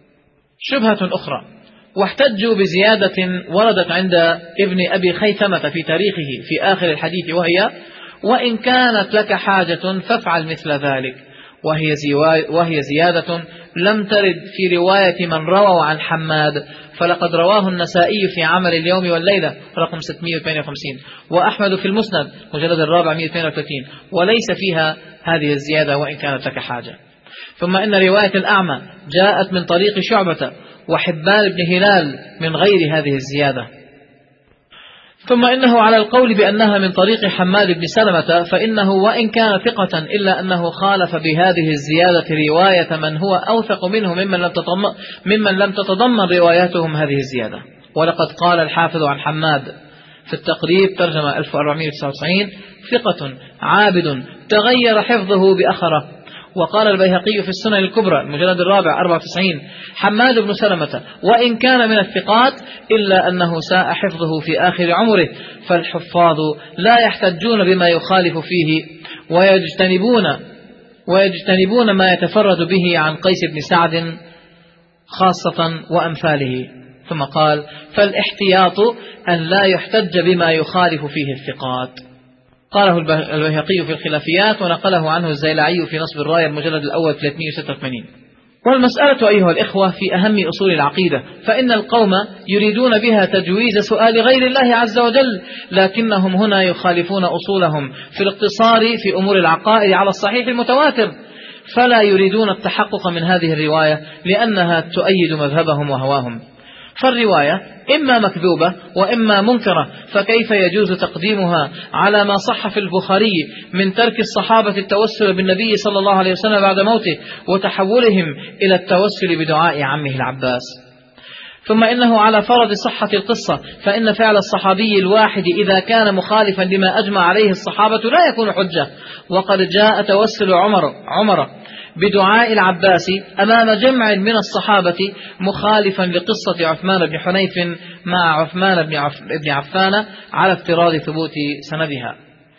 شبهة أخرى: واحتجوا بزيادة وردت عند ابن أبي خيثمة في تاريخه في آخر الحديث، وهي: وإن كانت لك حاجة فافعل مثل ذلك. وهي, وهي زيادة لم ترد في رواية من رووا عن حماد، فلقد رواه النسائي في عمل اليوم والليلة رقم ستمئة وثمانية وخمسين، وأحمد في المسند مجلد الرابع مئة واثنين وثلاثين، وليس فيها هذه الزيادة وإن كانت لك حاجة. ثم إن رواية الأعمى جاءت من طريق شعبة وحبان بن هلال من غير هذه الزيادة. ثم إنه على القول بأنها من طريق حماد بن سلمة، فإنه وإن كان ثقة إلا أنه خالف بهذه الزيادة رواية من هو أوثق منه ممن لم تتضمن, ممن لم تتضمن رواياتهم هذه الزيادة. ولقد قال الحافظ عن حماد في التقريب ترجمة ألف وأربعمئة وتسعة وتسعين: ثقة عابد تغير حفظه بأخره. وقال البيهقي في السنن الكبرى المجلد الرابع أربعة وتسعين: حماد بن سلمة وإن كان من الثقات إلا أنه ساء حفظه في آخر عمره، فالحفاظ لا يحتجون بما يخالف فيه ويجتنبون, ويجتنبون ما يتفرد به عن قيس بن سعد خاصة وأمثاله. ثم قال: فالاحتياط أن لا يحتج بما يخالف فيه الثقات. قاله البيهقي في الخلافيات، ونقله عنه الزيلعي في نصب الراية المجلد الأول ثلاثمئة وستة وثمانين. والمسألة أيها الإخوة في أهم أصول العقيدة، فإن القوم يريدون بها تجويز سؤال غير الله عز وجل، لكنهم هنا يخالفون أصولهم في الاقتصار في أمور العقائد على الصحيح المتواتر، فلا يريدون التحقق من هذه الرواية لأنها تؤيد مذهبهم وهواهم. فالرواية إما مكذوبة وإما منكرة، فكيف يجوز تقديمها على ما صح في البخاري من ترك الصحابة التوسل بالنبي صلى الله عليه وسلم بعد موته وتحولهم إلى التوسل بدعاء عمه العباس؟ ثم إنه على فرض صحة القصة فإن فعل الصحابي الواحد إذا كان مخالفا لما أجمع عليه الصحابة لا يكون حجة، وقد جاء توسل عمر, عمر بدعاء العباس أمام جمع من الصحابة مخالفا لقصة عثمان بن حنيف مع عثمان بن عفان على افتراض ثبوت سندها.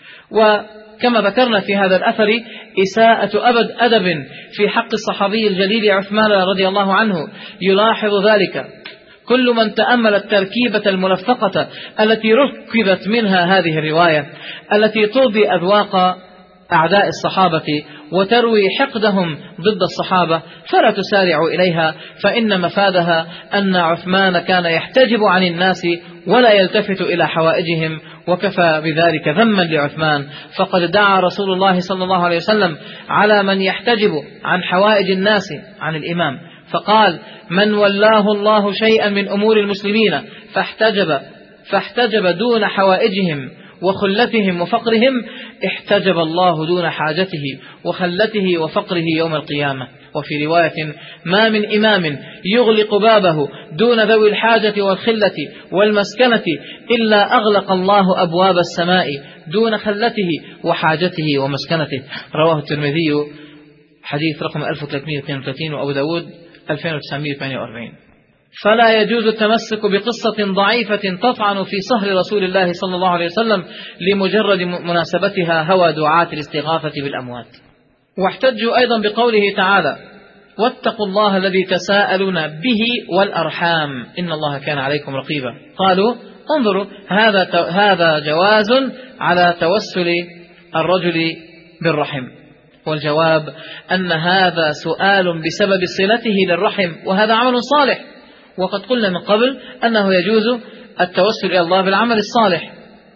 وكما ذكرنا في هذا الأثر إساءة أبد أدب في حق الصحابي الجليل عثمان رضي الله عنه، يلاحظ ذلك كل من تأمل التركيبة الملفقة التي ركبت منها هذه الرواية التي ترضي أذواق أعداء الصحابة وتروي حقدهم ضد الصحابة، فلا تسارع إليها، فإن مفادها أن عثمان كان يحتجب عن الناس ولا يلتفت إلى حوائجهم، وكفى بذلك ذما لعثمان. فقد دعا رسول الله صلى الله عليه وسلم على من يحتجب عن حوائج الناس عن الإمام، فقال: من ولاه الله شيئا من أمور المسلمين فاحتجب فاحتجب دون حوائجهم وخلتهم وفقرهم، احتجب الله دون حاجته وخلته وفقره يوم القيامة. وفي رواية: ما من إمام يغلق بابه دون ذوي الحاجة والخلة والمسكنة إلا أغلق الله أبواب السماء دون خلته وحاجته ومسكنته. رواه الترمذي حديث رقم ألف وثلاثمائة واثنين وثلاثين، وأبو داود ألفين وتسعمائة وثمانية وأربعين. فلا يجوز التمسك بقصة ضعيفة تطعن في صهر رسول الله صلى الله عليه وسلم لمجرد مناسبتها هوى دعاة الاستغاثة بالأموات. واحتجوا أيضا بقوله تعالى: واتقوا الله الذي تساءلون به والأرحام إن الله كان عليكم رقيبا. قالوا: انظروا، هذا هذا جواز على توسل الرجل بالرحم. والجواب أن هذا سؤال بسبب صلته للرحم، وهذا عمل صالح، وقد قلنا من قبل أنه يجوز التوسل إلى الله بالعمل الصالح،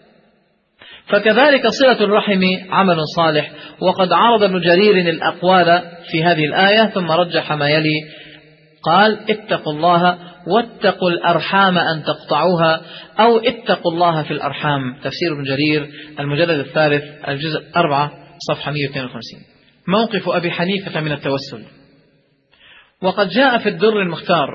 فكذلك صلة الرحم عمل صالح. وقد عرض ابن جرير الأقوال في هذه الآية ثم رجح ما يلي، قال: اتقوا الله واتقوا الأرحام أن تقطعوها، أو اتقوا الله في الأرحام. تفسير ابن جرير المجلد الثالث الجزء أربعة صفحة مئة واثنين وخمسين. موقف أبي حنيفة من التوسل. وقد جاء في الدر المختار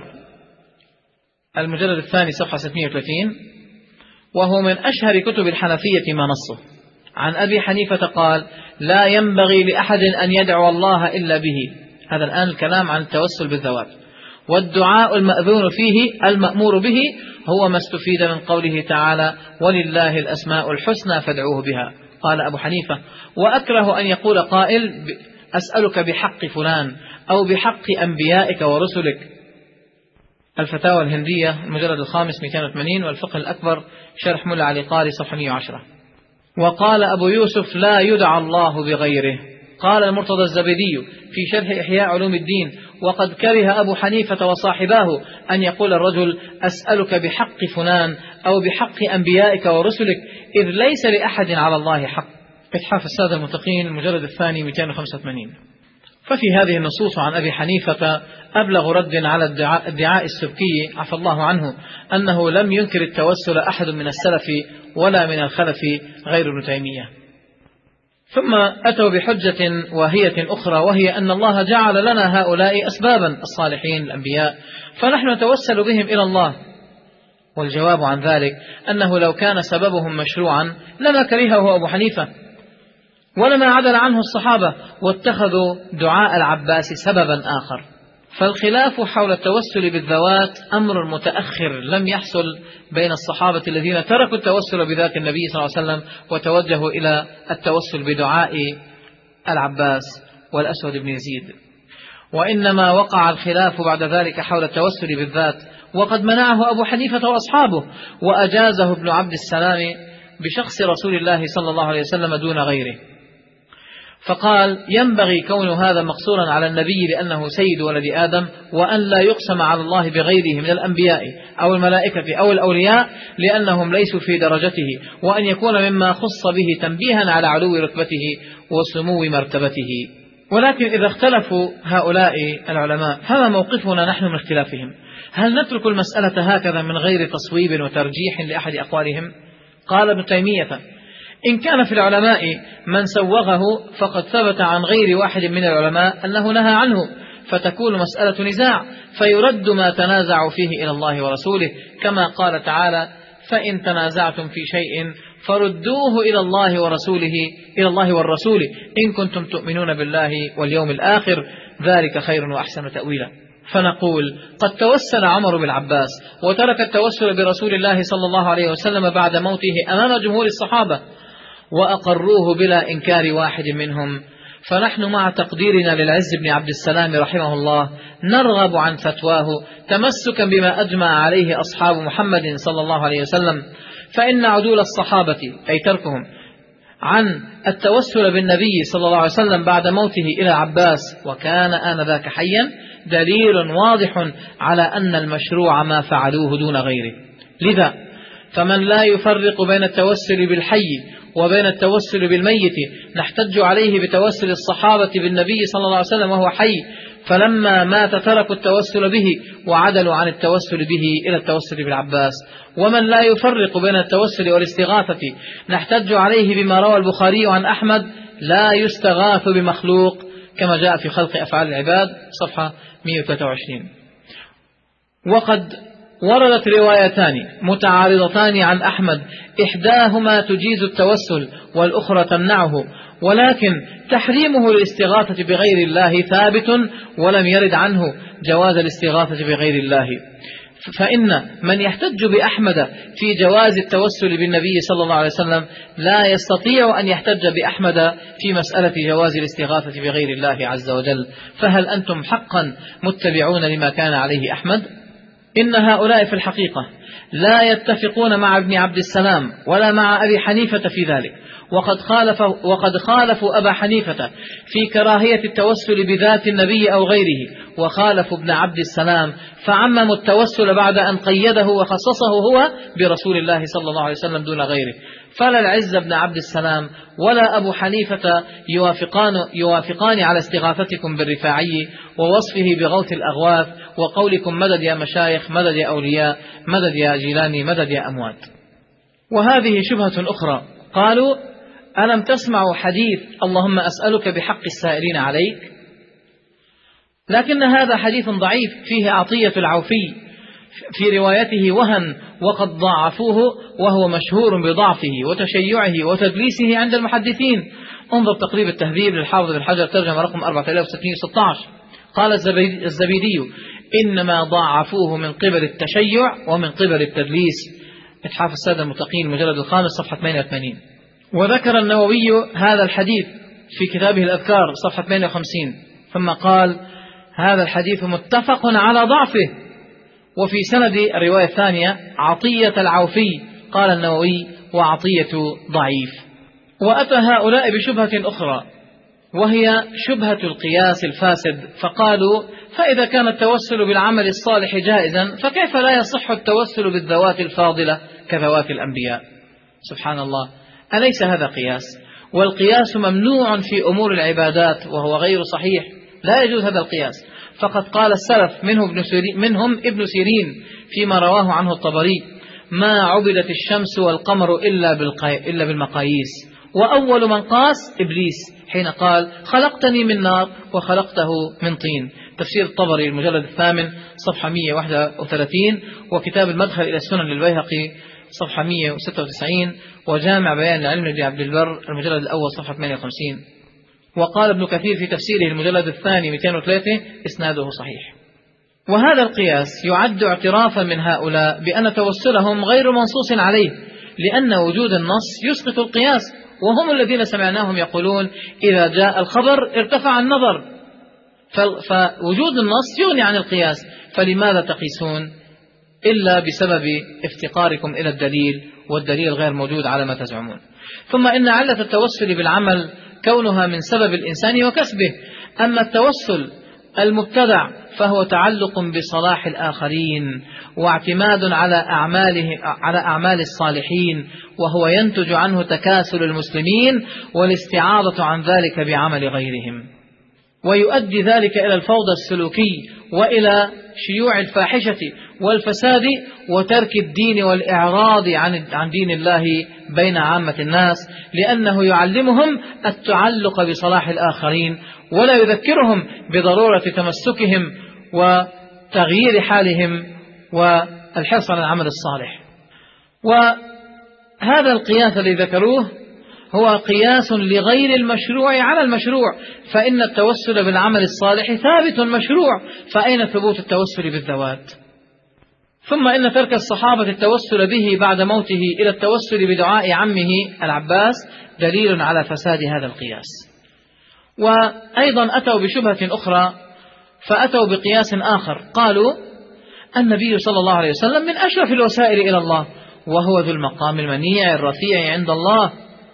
المجلد الثاني صفحة ستمائة وثلاثين، وهو من أشهر كتب الحنفية ما نصه، عن أبي حنيفة قال: لا ينبغي لأحد أن يدعو الله إلا به. هذا الآن الكلام عن التوسل بالذوات. والدعاء المأذون فيه المأمور به هو ما استفيد من قوله تعالى: ولله الأسماء الحسنى فادعوه بها. قال أبو حنيفة: وأكره أن يقول قائل: أسألك بحق فلان أو بحق أنبيائك ورسلك. الفتاوى الهندية المجلد الخامس مئتين وثمانين، والفقه الأكبر شرح ملا علي قاري صفحة مئة وعشرة. وقال أبو يوسف: لا يدعى الله بغيره. قال المرتضى الزبيدي في شرح إحياء علوم الدين: وقد كره أبو حنيفة وصاحباه أن يقول الرجل: أسألك بحق فلان أو بحق أنبيائك ورسلك، إذ ليس لأحد على الله حق. إتحاف السادة المتقين المجلد الثاني مئتين وخمسة وثمانين. ففي هذه النصوص عن أبي حنيفة أبلغ رد على الدعاء, الدعاء السبكي عفى الله عنه، أنه لم ينكر التوسل أحد من السلف ولا من الخلف غير ابن تيمية. ثم أتوا بحجة واهية أخرى، وهي أن الله جعل لنا هؤلاء أسبابا، الصالحين الأنبياء، فنحن نتوسل بهم إلى الله. والجواب عن ذلك أنه لو كان سببهم مشروعا لما كرهه أبو حنيفة ولما عدل عنه الصحابة واتخذوا دعاء العباس سببا آخر. فالخلاف حول التوسل بالذوات أمر متأخر لم يحصل بين الصحابة الذين تركوا التوسل بذات النبي صلى الله عليه وسلم وتوجهوا إلى التوسل بدعاء العباس والأسود بن يزيد، وإنما وقع الخلاف بعد ذلك حول التوسل بالذات، وقد منعه أبو حنيفة وأصحابه، وأجازه ابن عبد السلام بشخص رسول الله صلى الله عليه وسلم دون غيره. فقال: ينبغي كون هذا مقصورا على النبي لأنه سيد ولد آدم، وأن لا يقسم على الله بغيره من الأنبياء أو الملائكة أو الأولياء لأنهم ليسوا في درجته، وأن يكون مما خص به تنبيها على علو رتبته وسمو مرتبته. ولكن إذا اختلفوا هؤلاء العلماء فما موقفنا نحن من اختلافهم؟ هل نترك المسألة هكذا من غير تصويب وترجيح لأحد أقوالهم؟ قال ابن تيمية: إن كان في العلماء من سوغه فقد ثبت عن غير واحد من العلماء أنه نهى عنه، فتكون مسألة نزاع فيرد ما تنازعوا فيه إلى الله ورسوله، كما قال تعالى: فإن تنازعتم في شيء فردوه إلى الله ورسوله إلى الله والرسول إن كنتم تؤمنون بالله واليوم الآخر ذلك خير وأحسن تأويلا. فنقول: قد توسل عمر بالعباس وترك التوسل برسول الله صلى الله عليه وسلم بعد موته أمام جمهور الصحابة وأقروه بلا إنكار واحد منهم، فنحن مع تقديرنا للعز بن عبد السلام رحمه الله نرغب عن فتواه تمسكا بما أجمع عليه أصحاب محمد صلى الله عليه وسلم، فإن عدول الصحابة أي تركهم عن التوسل بالنبي صلى الله عليه وسلم بعد موته إلى عباس وكان آنذاك حيا دليل واضح على أن المشروع ما فعلوه دون غيره. لذا فمن لا يفرق بين التوسل بالحي وبين التوسل بالميت نحتج عليه بتوسل الصحابة بالنبي صلى الله عليه وسلم وهو حي، فلما مات تركوا التوسل به وعدلوا عن التوسل به إلى التوسل بالعباس. ومن لا يفرق بين التوسل والاستغاثة نحتج عليه بما روى البخاري عن أحمد: لا يستغاث بمخلوق، كما جاء في خلق أفعال العباد صفحة مئة وثلاثة وعشرين. وقد وردت روايتان متعارضتان عن أحمد، إحداهما تجيز التوسل والأخرى تمنعه، ولكن تحريمه للاستغاثة بغير الله ثابت ولم يرد عنه جواز الاستغاثة بغير الله. فإن من يحتج بأحمد في جواز التوسل بالنبي صلى الله عليه وسلم لا يستطيع أن يحتج بأحمد في مسألة جواز الاستغاثة بغير الله عز وجل. فهل أنتم حقا متبعون لما كان عليه أحمد؟ إن هؤلاء في الحقيقة لا يتفقون مع ابن عبد السلام ولا مع أبي حنيفة في ذلك، وقد خالفوا, وقد خالفوا أبا حنيفة في كراهية التوسل بذات النبي أو غيره، وخالفوا ابن عبد السلام فعمموا التوسل بعد أن قيده وخصصه هو برسول الله صلى الله عليه وسلم دون غيره. فلا العز بن عبد السلام ولا أبو حنيفة يوافقان, يوافقان على استغاثتكم بالرفاعي ووصفه بغوث الأغواث وقولكم مدد يا مشايخ، مدد يا أولياء، مدد يا جيلاني، مدد يا أموات. وهذه شبهة أخرى، قالوا: ألم تسمعوا حديث اللهم أسألك بحق السائلين عليك؟ لكن هذا حديث ضعيف فيه عطية العوفي في روايته وهن، وقد ضعفوه وهو مشهور بضعفه وتشيعه وتدليسه عند المحدثين. انظر تقريب التهذيب للحافظ بن حجر ترجمة رقم أربعة آلاف وستمئة وستة عشر. قال الزبيدي: إنما ضعفوه من قبل التشيع ومن قبل التدليس. إتحاف السادة المتقين المجلد الخامس صفحة ثمانية وثمانين. وذكر النووي هذا الحديث في كتابه الأذكار صفحة ثمانية وخمسين، ثم قال: هذا الحديث متفق على ضعفه. وفي سند الرواية الثانية عطية العوفي، قال النووي: وعطية ضعيف. وأتى هؤلاء بشبهة أخرى وهي شبهة القياس الفاسد، فقالوا: فإذا كان التوسل بالعمل الصالح جائزا فكيف لا يصح التوسل بالذوات الفاضلة كذوات الأنبياء؟ سبحان الله، أليس هذا قياس؟ والقياس ممنوع في أمور العبادات وهو غير صحيح، لا يجوز هذا القياس. فقد قال السلف منه ابن سيرين منهم ابن سيرين فيما رواه عنه الطبري: ما عبدت الشمس والقمر إلا, إلا بالمقاييس، وأول من قاس إبليس حين قال: خلقتني من نار وخلقته من طين. تفسير الطبري المجلد الثامن صفحة مئة وواحد وثلاثين، وكتاب المدخل إلى السنن للبيهقي صفحة مئة وستة وتسعين، وجامع بيان العلم لابن عبد البر المجلد الأول صفحة ثمانية وخمسين. وقال ابن كثير في تفسيره المجلد الثاني مئتين وثلاثة: إسناده صحيح. وهذا القياس يعد اعترافا من هؤلاء بأن توسلهم غير منصوص عليه، لأن وجود النص يسقط القياس، وهم الذين سمعناهم يقولون: إذا جاء الخبر ارتفع النظر، فوجود النص يغني عن القياس، فلماذا تقيسون إلا بسبب افتقاركم إلى الدليل، والدليل غير موجود على ما تزعمون. ثم إن علة التوسل بالعمل كونها من سبب الإنسان وكسبه، أما التوسل المبتدع فهو تعلق بصلاح الآخرين واعتماد على أعماله على أعمال الصالحين، وهو ينتج عنه تكاسل المسلمين والاستعاضة عن ذلك بعمل غيرهم. ويؤدي ذلك إلى الفوضى السلوكي وإلى شيوع الفاحشة والفساد وترك الدين والإعراض عن عن دين الله بين عامة الناس، لأنه يعلمهم التعلق بصلاح الآخرين ولا يذكرهم بضرورة تمسكهم وتغيير حالهم والحرص على العمل الصالح. وهذا القياس الذي ذكروه هو قياس لغير المشروع على المشروع، فإن التوسل بالعمل الصالح ثابت مشروع، فأين ثبوت التوسل بالذوات؟ ثم إن ترك الصحابة التوسل به بعد موته إلى التوسل بدعاء عمه العباس دليل على فساد هذا القياس. وأيضا أتوا بشبهة أخرى، فأتوا بقياس آخر، قالوا النبي صلى الله عليه وسلم من أشرف الوسائل إلى الله، وهو ذو المقام المنيع الرفيع عند الله.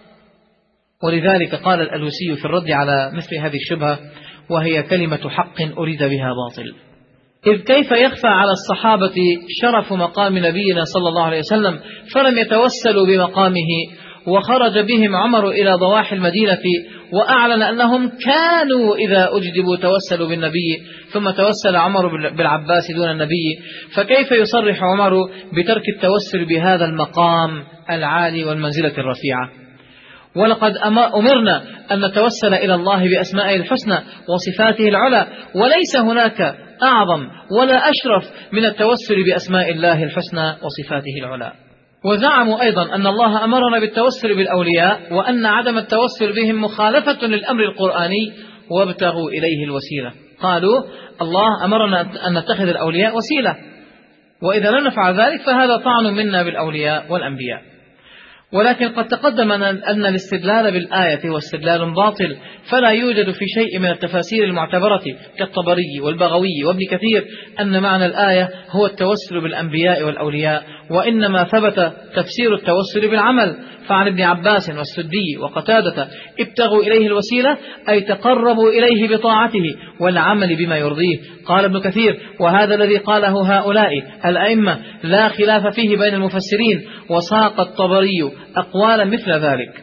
ولذلك قال الألوسي في الرد على مثل هذه الشبهة: وهي كلمة حق أريد بها باطل، إذ كيف يخفى على الصحابة شرف مقام نبينا صلى الله عليه وسلم فلم يتوسلوا بمقامه، وخرج بهم عمر إلى ضواحي المدينة وأعلن أنهم كانوا إذا أجدبوا توسلوا بالنبي، ثم توسل عمر بالعباس دون النبي، فكيف يصرح عمر بترك التوسل بهذا المقام العالي والمنزلة الرفيعة؟ ولقد أمرنا أن نتوسل إلى الله بأسمائه الحسنى وصفاته العلى، وليس هناك أعظم ولا أشرف من التوسل بأسماء الله الحسنى وصفاته العلى. وزعموا أيضا أن الله أمرنا بالتوسل بالأولياء، وأن عدم التوسل بهم مخالفة للأمر القرآني، وابتغوا إليه الوسيلة. قالوا الله أمرنا أن نتخذ الأولياء وسيلة، وإذا لم نفعل ذلك فهذا طعن منا بالأولياء والأنبياء. ولكن قد تقدم أن الاستدلال بالآية هو استدلال باطل، فلا يوجد في شيء من التفاسير المعتبرة كالطبري والبغوي وابن كثير أن معنى الآية هو التوسل بالأنبياء والأولياء، وإنما ثبت تفسير التوسل بالعمل. فعن ابن عباس والسدي وقتادة: ابتغوا إليه الوسيلة أي تقربوا إليه بطاعته والعمل بما يرضيه. قال ابن كثير: وهذا الذي قاله هؤلاء الأئمة لا خلاف فيه بين المفسرين، وساق الطبري أقوالا مثل ذلك.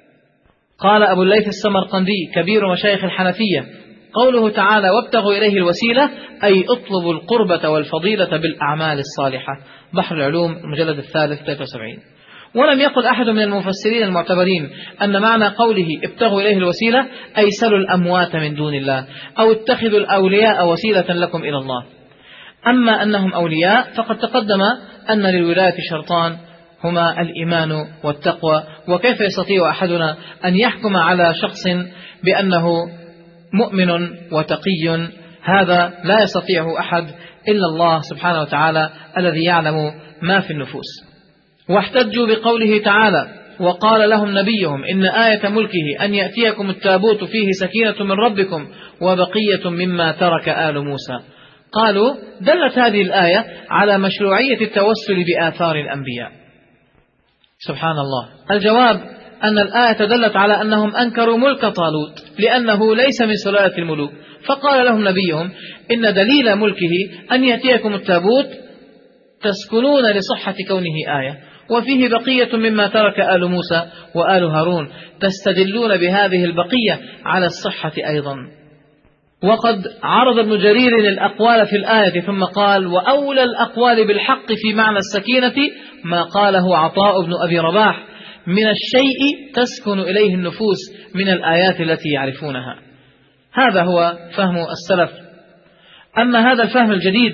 قال أبو الليث السمرقندي كبير مشايخ الحنفية: قوله تعالى وابتغوا إليه الوسيلة أي اطلبوا القربة والفضيلة بالأعمال الصالحة. بحر العلوم المجلد الثالث ثلاثة وسبعين. ولم يقل أحد من المفسرين المعتبرين أن معنى قوله ابتغوا إليه الوسيلة أي سلوا الأموات من دون الله، أو اتخذوا الأولياء وسيلة لكم إلى الله. أما أنهم أولياء فقد تقدم أن للولاية شرطان، هما الإيمان والتقوى، وكيف يستطيع أحدنا أن يحكم على شخص بأنه مؤمن وتقي؟ هذا لا يستطيعه أحد إلا الله سبحانه وتعالى الذي يعلم ما في النفوس. واحتجوا بقوله تعالى: وقال لهم نبيهم إن آية ملكه أن يأتيكم التابوت فيه سكينة من ربكم وبقية مما ترك آل موسى. قالوا دلت هذه الآية على مشروعية التوسل بآثار الأنبياء. سبحان الله. الجواب أن الآية دلت على أنهم أنكروا ملك طالوت لأنه ليس من سلالة الملوك، فقال لهم نبيهم إن دليل ملكه أن يأتيكم التابوت تسكنون لصحة كونه آية، وفيه بقية مما ترك آل موسى وآل هارون، تستدلون بهذه البقية على الصحة أيضا. وقد عرض ابن جرير الأقوال في الآية ثم قال: وأولى الأقوال بالحق في معنى السكينة ما قاله عطاء بن أبي رباح: من الشيء تسكن إليه النفوس من الآيات التي يعرفونها. هذا هو فهم السلف. أما هذا الفهم الجديد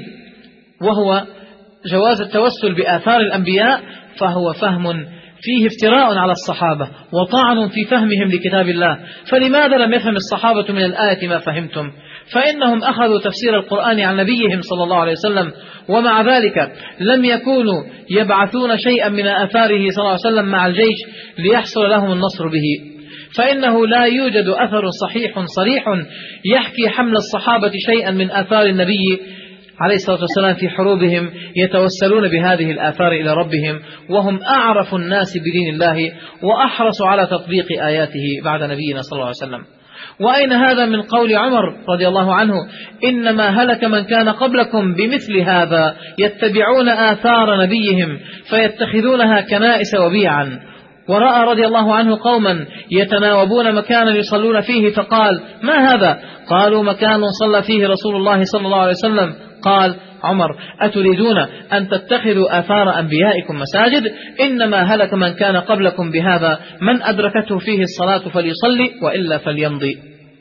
وهو جواز التوسل بآثار الأنبياء فهو فهم فيه افتراء على الصحابة وطعن في فهمهم لكتاب الله. فلماذا لم يفهم الصحابة من الآية ما فهمتم؟ فإنهم أخذوا تفسير القرآن عن نبيهم صلى الله عليه وسلم، ومع ذلك لم يكونوا يبعثون شيئا من آثاره صلى الله عليه وسلم مع الجيش ليحصل لهم النصر به. فإنه لا يوجد أثر صحيح صريح يحكي حمل الصحابة شيئا من آثار النبي عليه الصلاة والسلام في حروبهم يتوسلون بهذه الآثار إلى ربهم، وهم أعرف الناس بدين الله وأحرص على تطبيق آياته بعد نبينا صلى الله عليه وسلم. وأين هذا من قول عمر رضي الله عنه: إنما هلك من كان قبلكم بمثل هذا يتبعون آثار نبيهم فيتخذونها كنائس وبيعا. ورأى رضي الله عنه قوما يتناوبون مكانا يصلون فيه فقال: ما هذا؟ قالوا: مكان صلى فيه رسول الله صلى الله عليه وسلم. قال عمر: أتريدون أن تتخذوا آثار أنبيائكم مساجد؟ إنما هلك من كان قبلكم بهذا، من أدركته فيه الصلاة فليصلي وإلا فليمضي.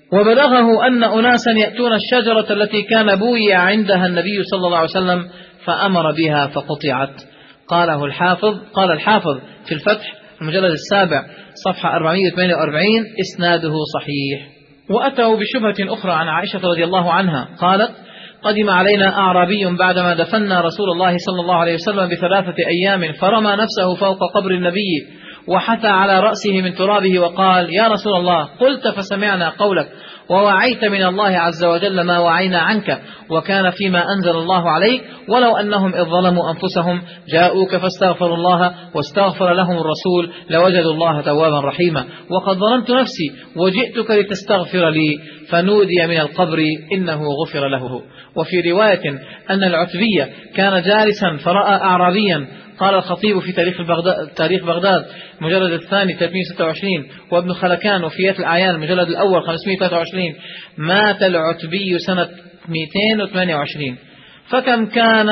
وبلغه أن أناسا يأتون الشجرة التي كان بويع عندها النبي صلى الله عليه وسلم فأمر بها فقطعت. قاله الحافظ قال الحافظ في الفتح المجلد السابع صفحة أربعمائة وثمانية وأربعين: إسناده صحيح. وأتوا بشبهة أخرى عن عائشة رضي الله عنها قالت: قدم علينا أعرابي بعدما دفنا رسول الله صلى الله عليه وسلم بثلاثة أيام، فرمى نفسه فوق قبر النبي وحثى على رأسه من ترابه وقال: يا رسول الله، قلت فسمعنا قولك ووعيت من الله عز وجل ما وعينا عنك، وكان فيما أنزل الله عليك، ولو أنهم إذ ظلموا أنفسهم جاءوك فاستغفروا الله واستغفر لهم الرسول لوجدوا الله توابا رحيما، وقد ظلمت نفسي وجئتك لتستغفر لي، فنودي من القبر إنه غفر له. وفي رواية أن العتبي كان جالسا فرأى أعرابيا. قال الخطيب في تاريخ بغداد, تاريخ بغداد مجلد الثاني ثلاثمائة وستة وعشرين، وابن خلكان وفيات الأعيان المجلد الأول خمسمائة وثلاثة وعشرين: مات العتبي سنة مئتين وثمانية وعشرين. فكم كان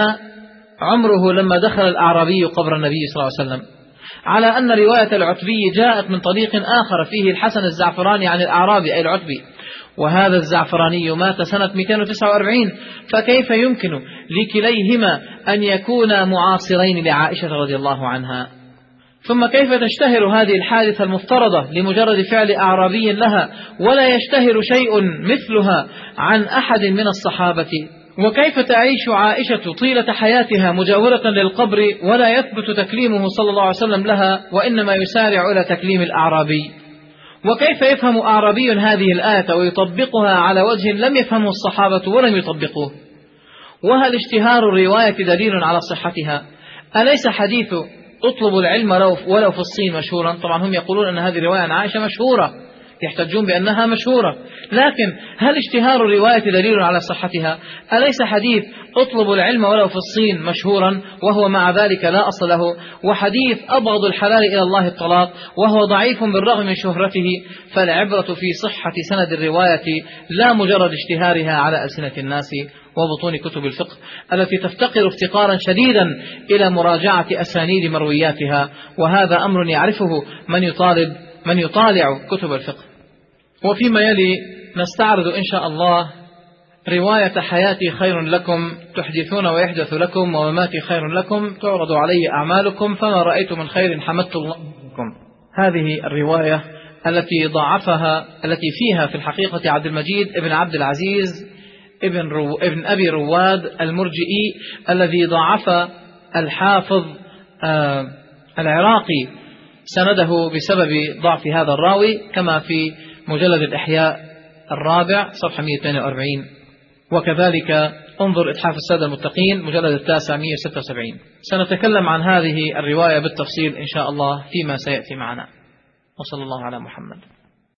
عمره لما دخل الأعرابي قبر النبي صلى الله عليه وسلم؟ على أن رواية العتبي جاءت من طريق آخر فيه الحسن الزعفراني عن الأعرابي أي العتبي، وهذا الزعفراني مات سنة مئتين وتسعة وأربعين، فكيف يمكن لكليهما أن يكونا معاصرين لعائشة رضي الله عنها؟ ثم كيف تشتهر هذه الحادثة المفترضة لمجرد فعل أعرابي لها، ولا يشتهر شيء مثلها عن أحد من الصحابة؟ وكيف تعيش عائشة طيلة حياتها مجاورة للقبر ولا يثبت تكليمه صلى الله عليه وسلم لها، وإنما يسارع إلى تكليم الأعرابي؟ وكيف يفهم أعرابي هذه الآية ويطبقها على وجه لم يفهمه الصحابة ولم يطبقوه؟ وهل اشتهار الرواية دليل على صحتها؟ أليس حديث اطلب العلم ولو في الصين مشهورا؟ طبعا هم يقولون أن هذه الرواية عن عائشة مشهورة، يحتجون بأنها مشهورة، لكن هل اشتهار الرواية دليل على صحتها؟ أليس حديث اطلب العلم ولو في الصين مشهورا وهو مع ذلك لا أصل له؟ وحديث أبغض الحلال إلى الله الطلاق وهو ضعيف بالرغم من شهرته؟ فالعبرة في صحة سند الرواية لا مجرد اشتهارها على ألسنة الناس وبطون كتب الفقه التي تفتقر افتقارا شديدا إلى مراجعة أسانيد مروياتها، وهذا أمر يعرفه من يطالب من يطالع كتب الفقه. وفيما يلي نستعرض إن شاء الله رواية حياتي خير لكم تحدثون ويحدث لكم، ومماتي خير لكم تعرض علي أعمالكم، فما رأيت من خير حمدت الله لكم. هذه الرواية التي ضعفها التي فيها في الحقيقة عبد المجيد ابن عبد العزيز ابن, رو ابن أبي رواد المرجئي الذي ضعف الحافظ آه العراقي سنده بسبب ضعف هذا الراوي، كما في مجلد الإحياء الرابع صفحة مئة واثنين وأربعين، وكذلك انظر إتحاف السادة المتقين مجلد التاسع مئة وستة وسبعين. سنتكلم عن هذه الرواية بالتفصيل إن شاء الله فيما سيأتي معنا. وصلى الله على محمد.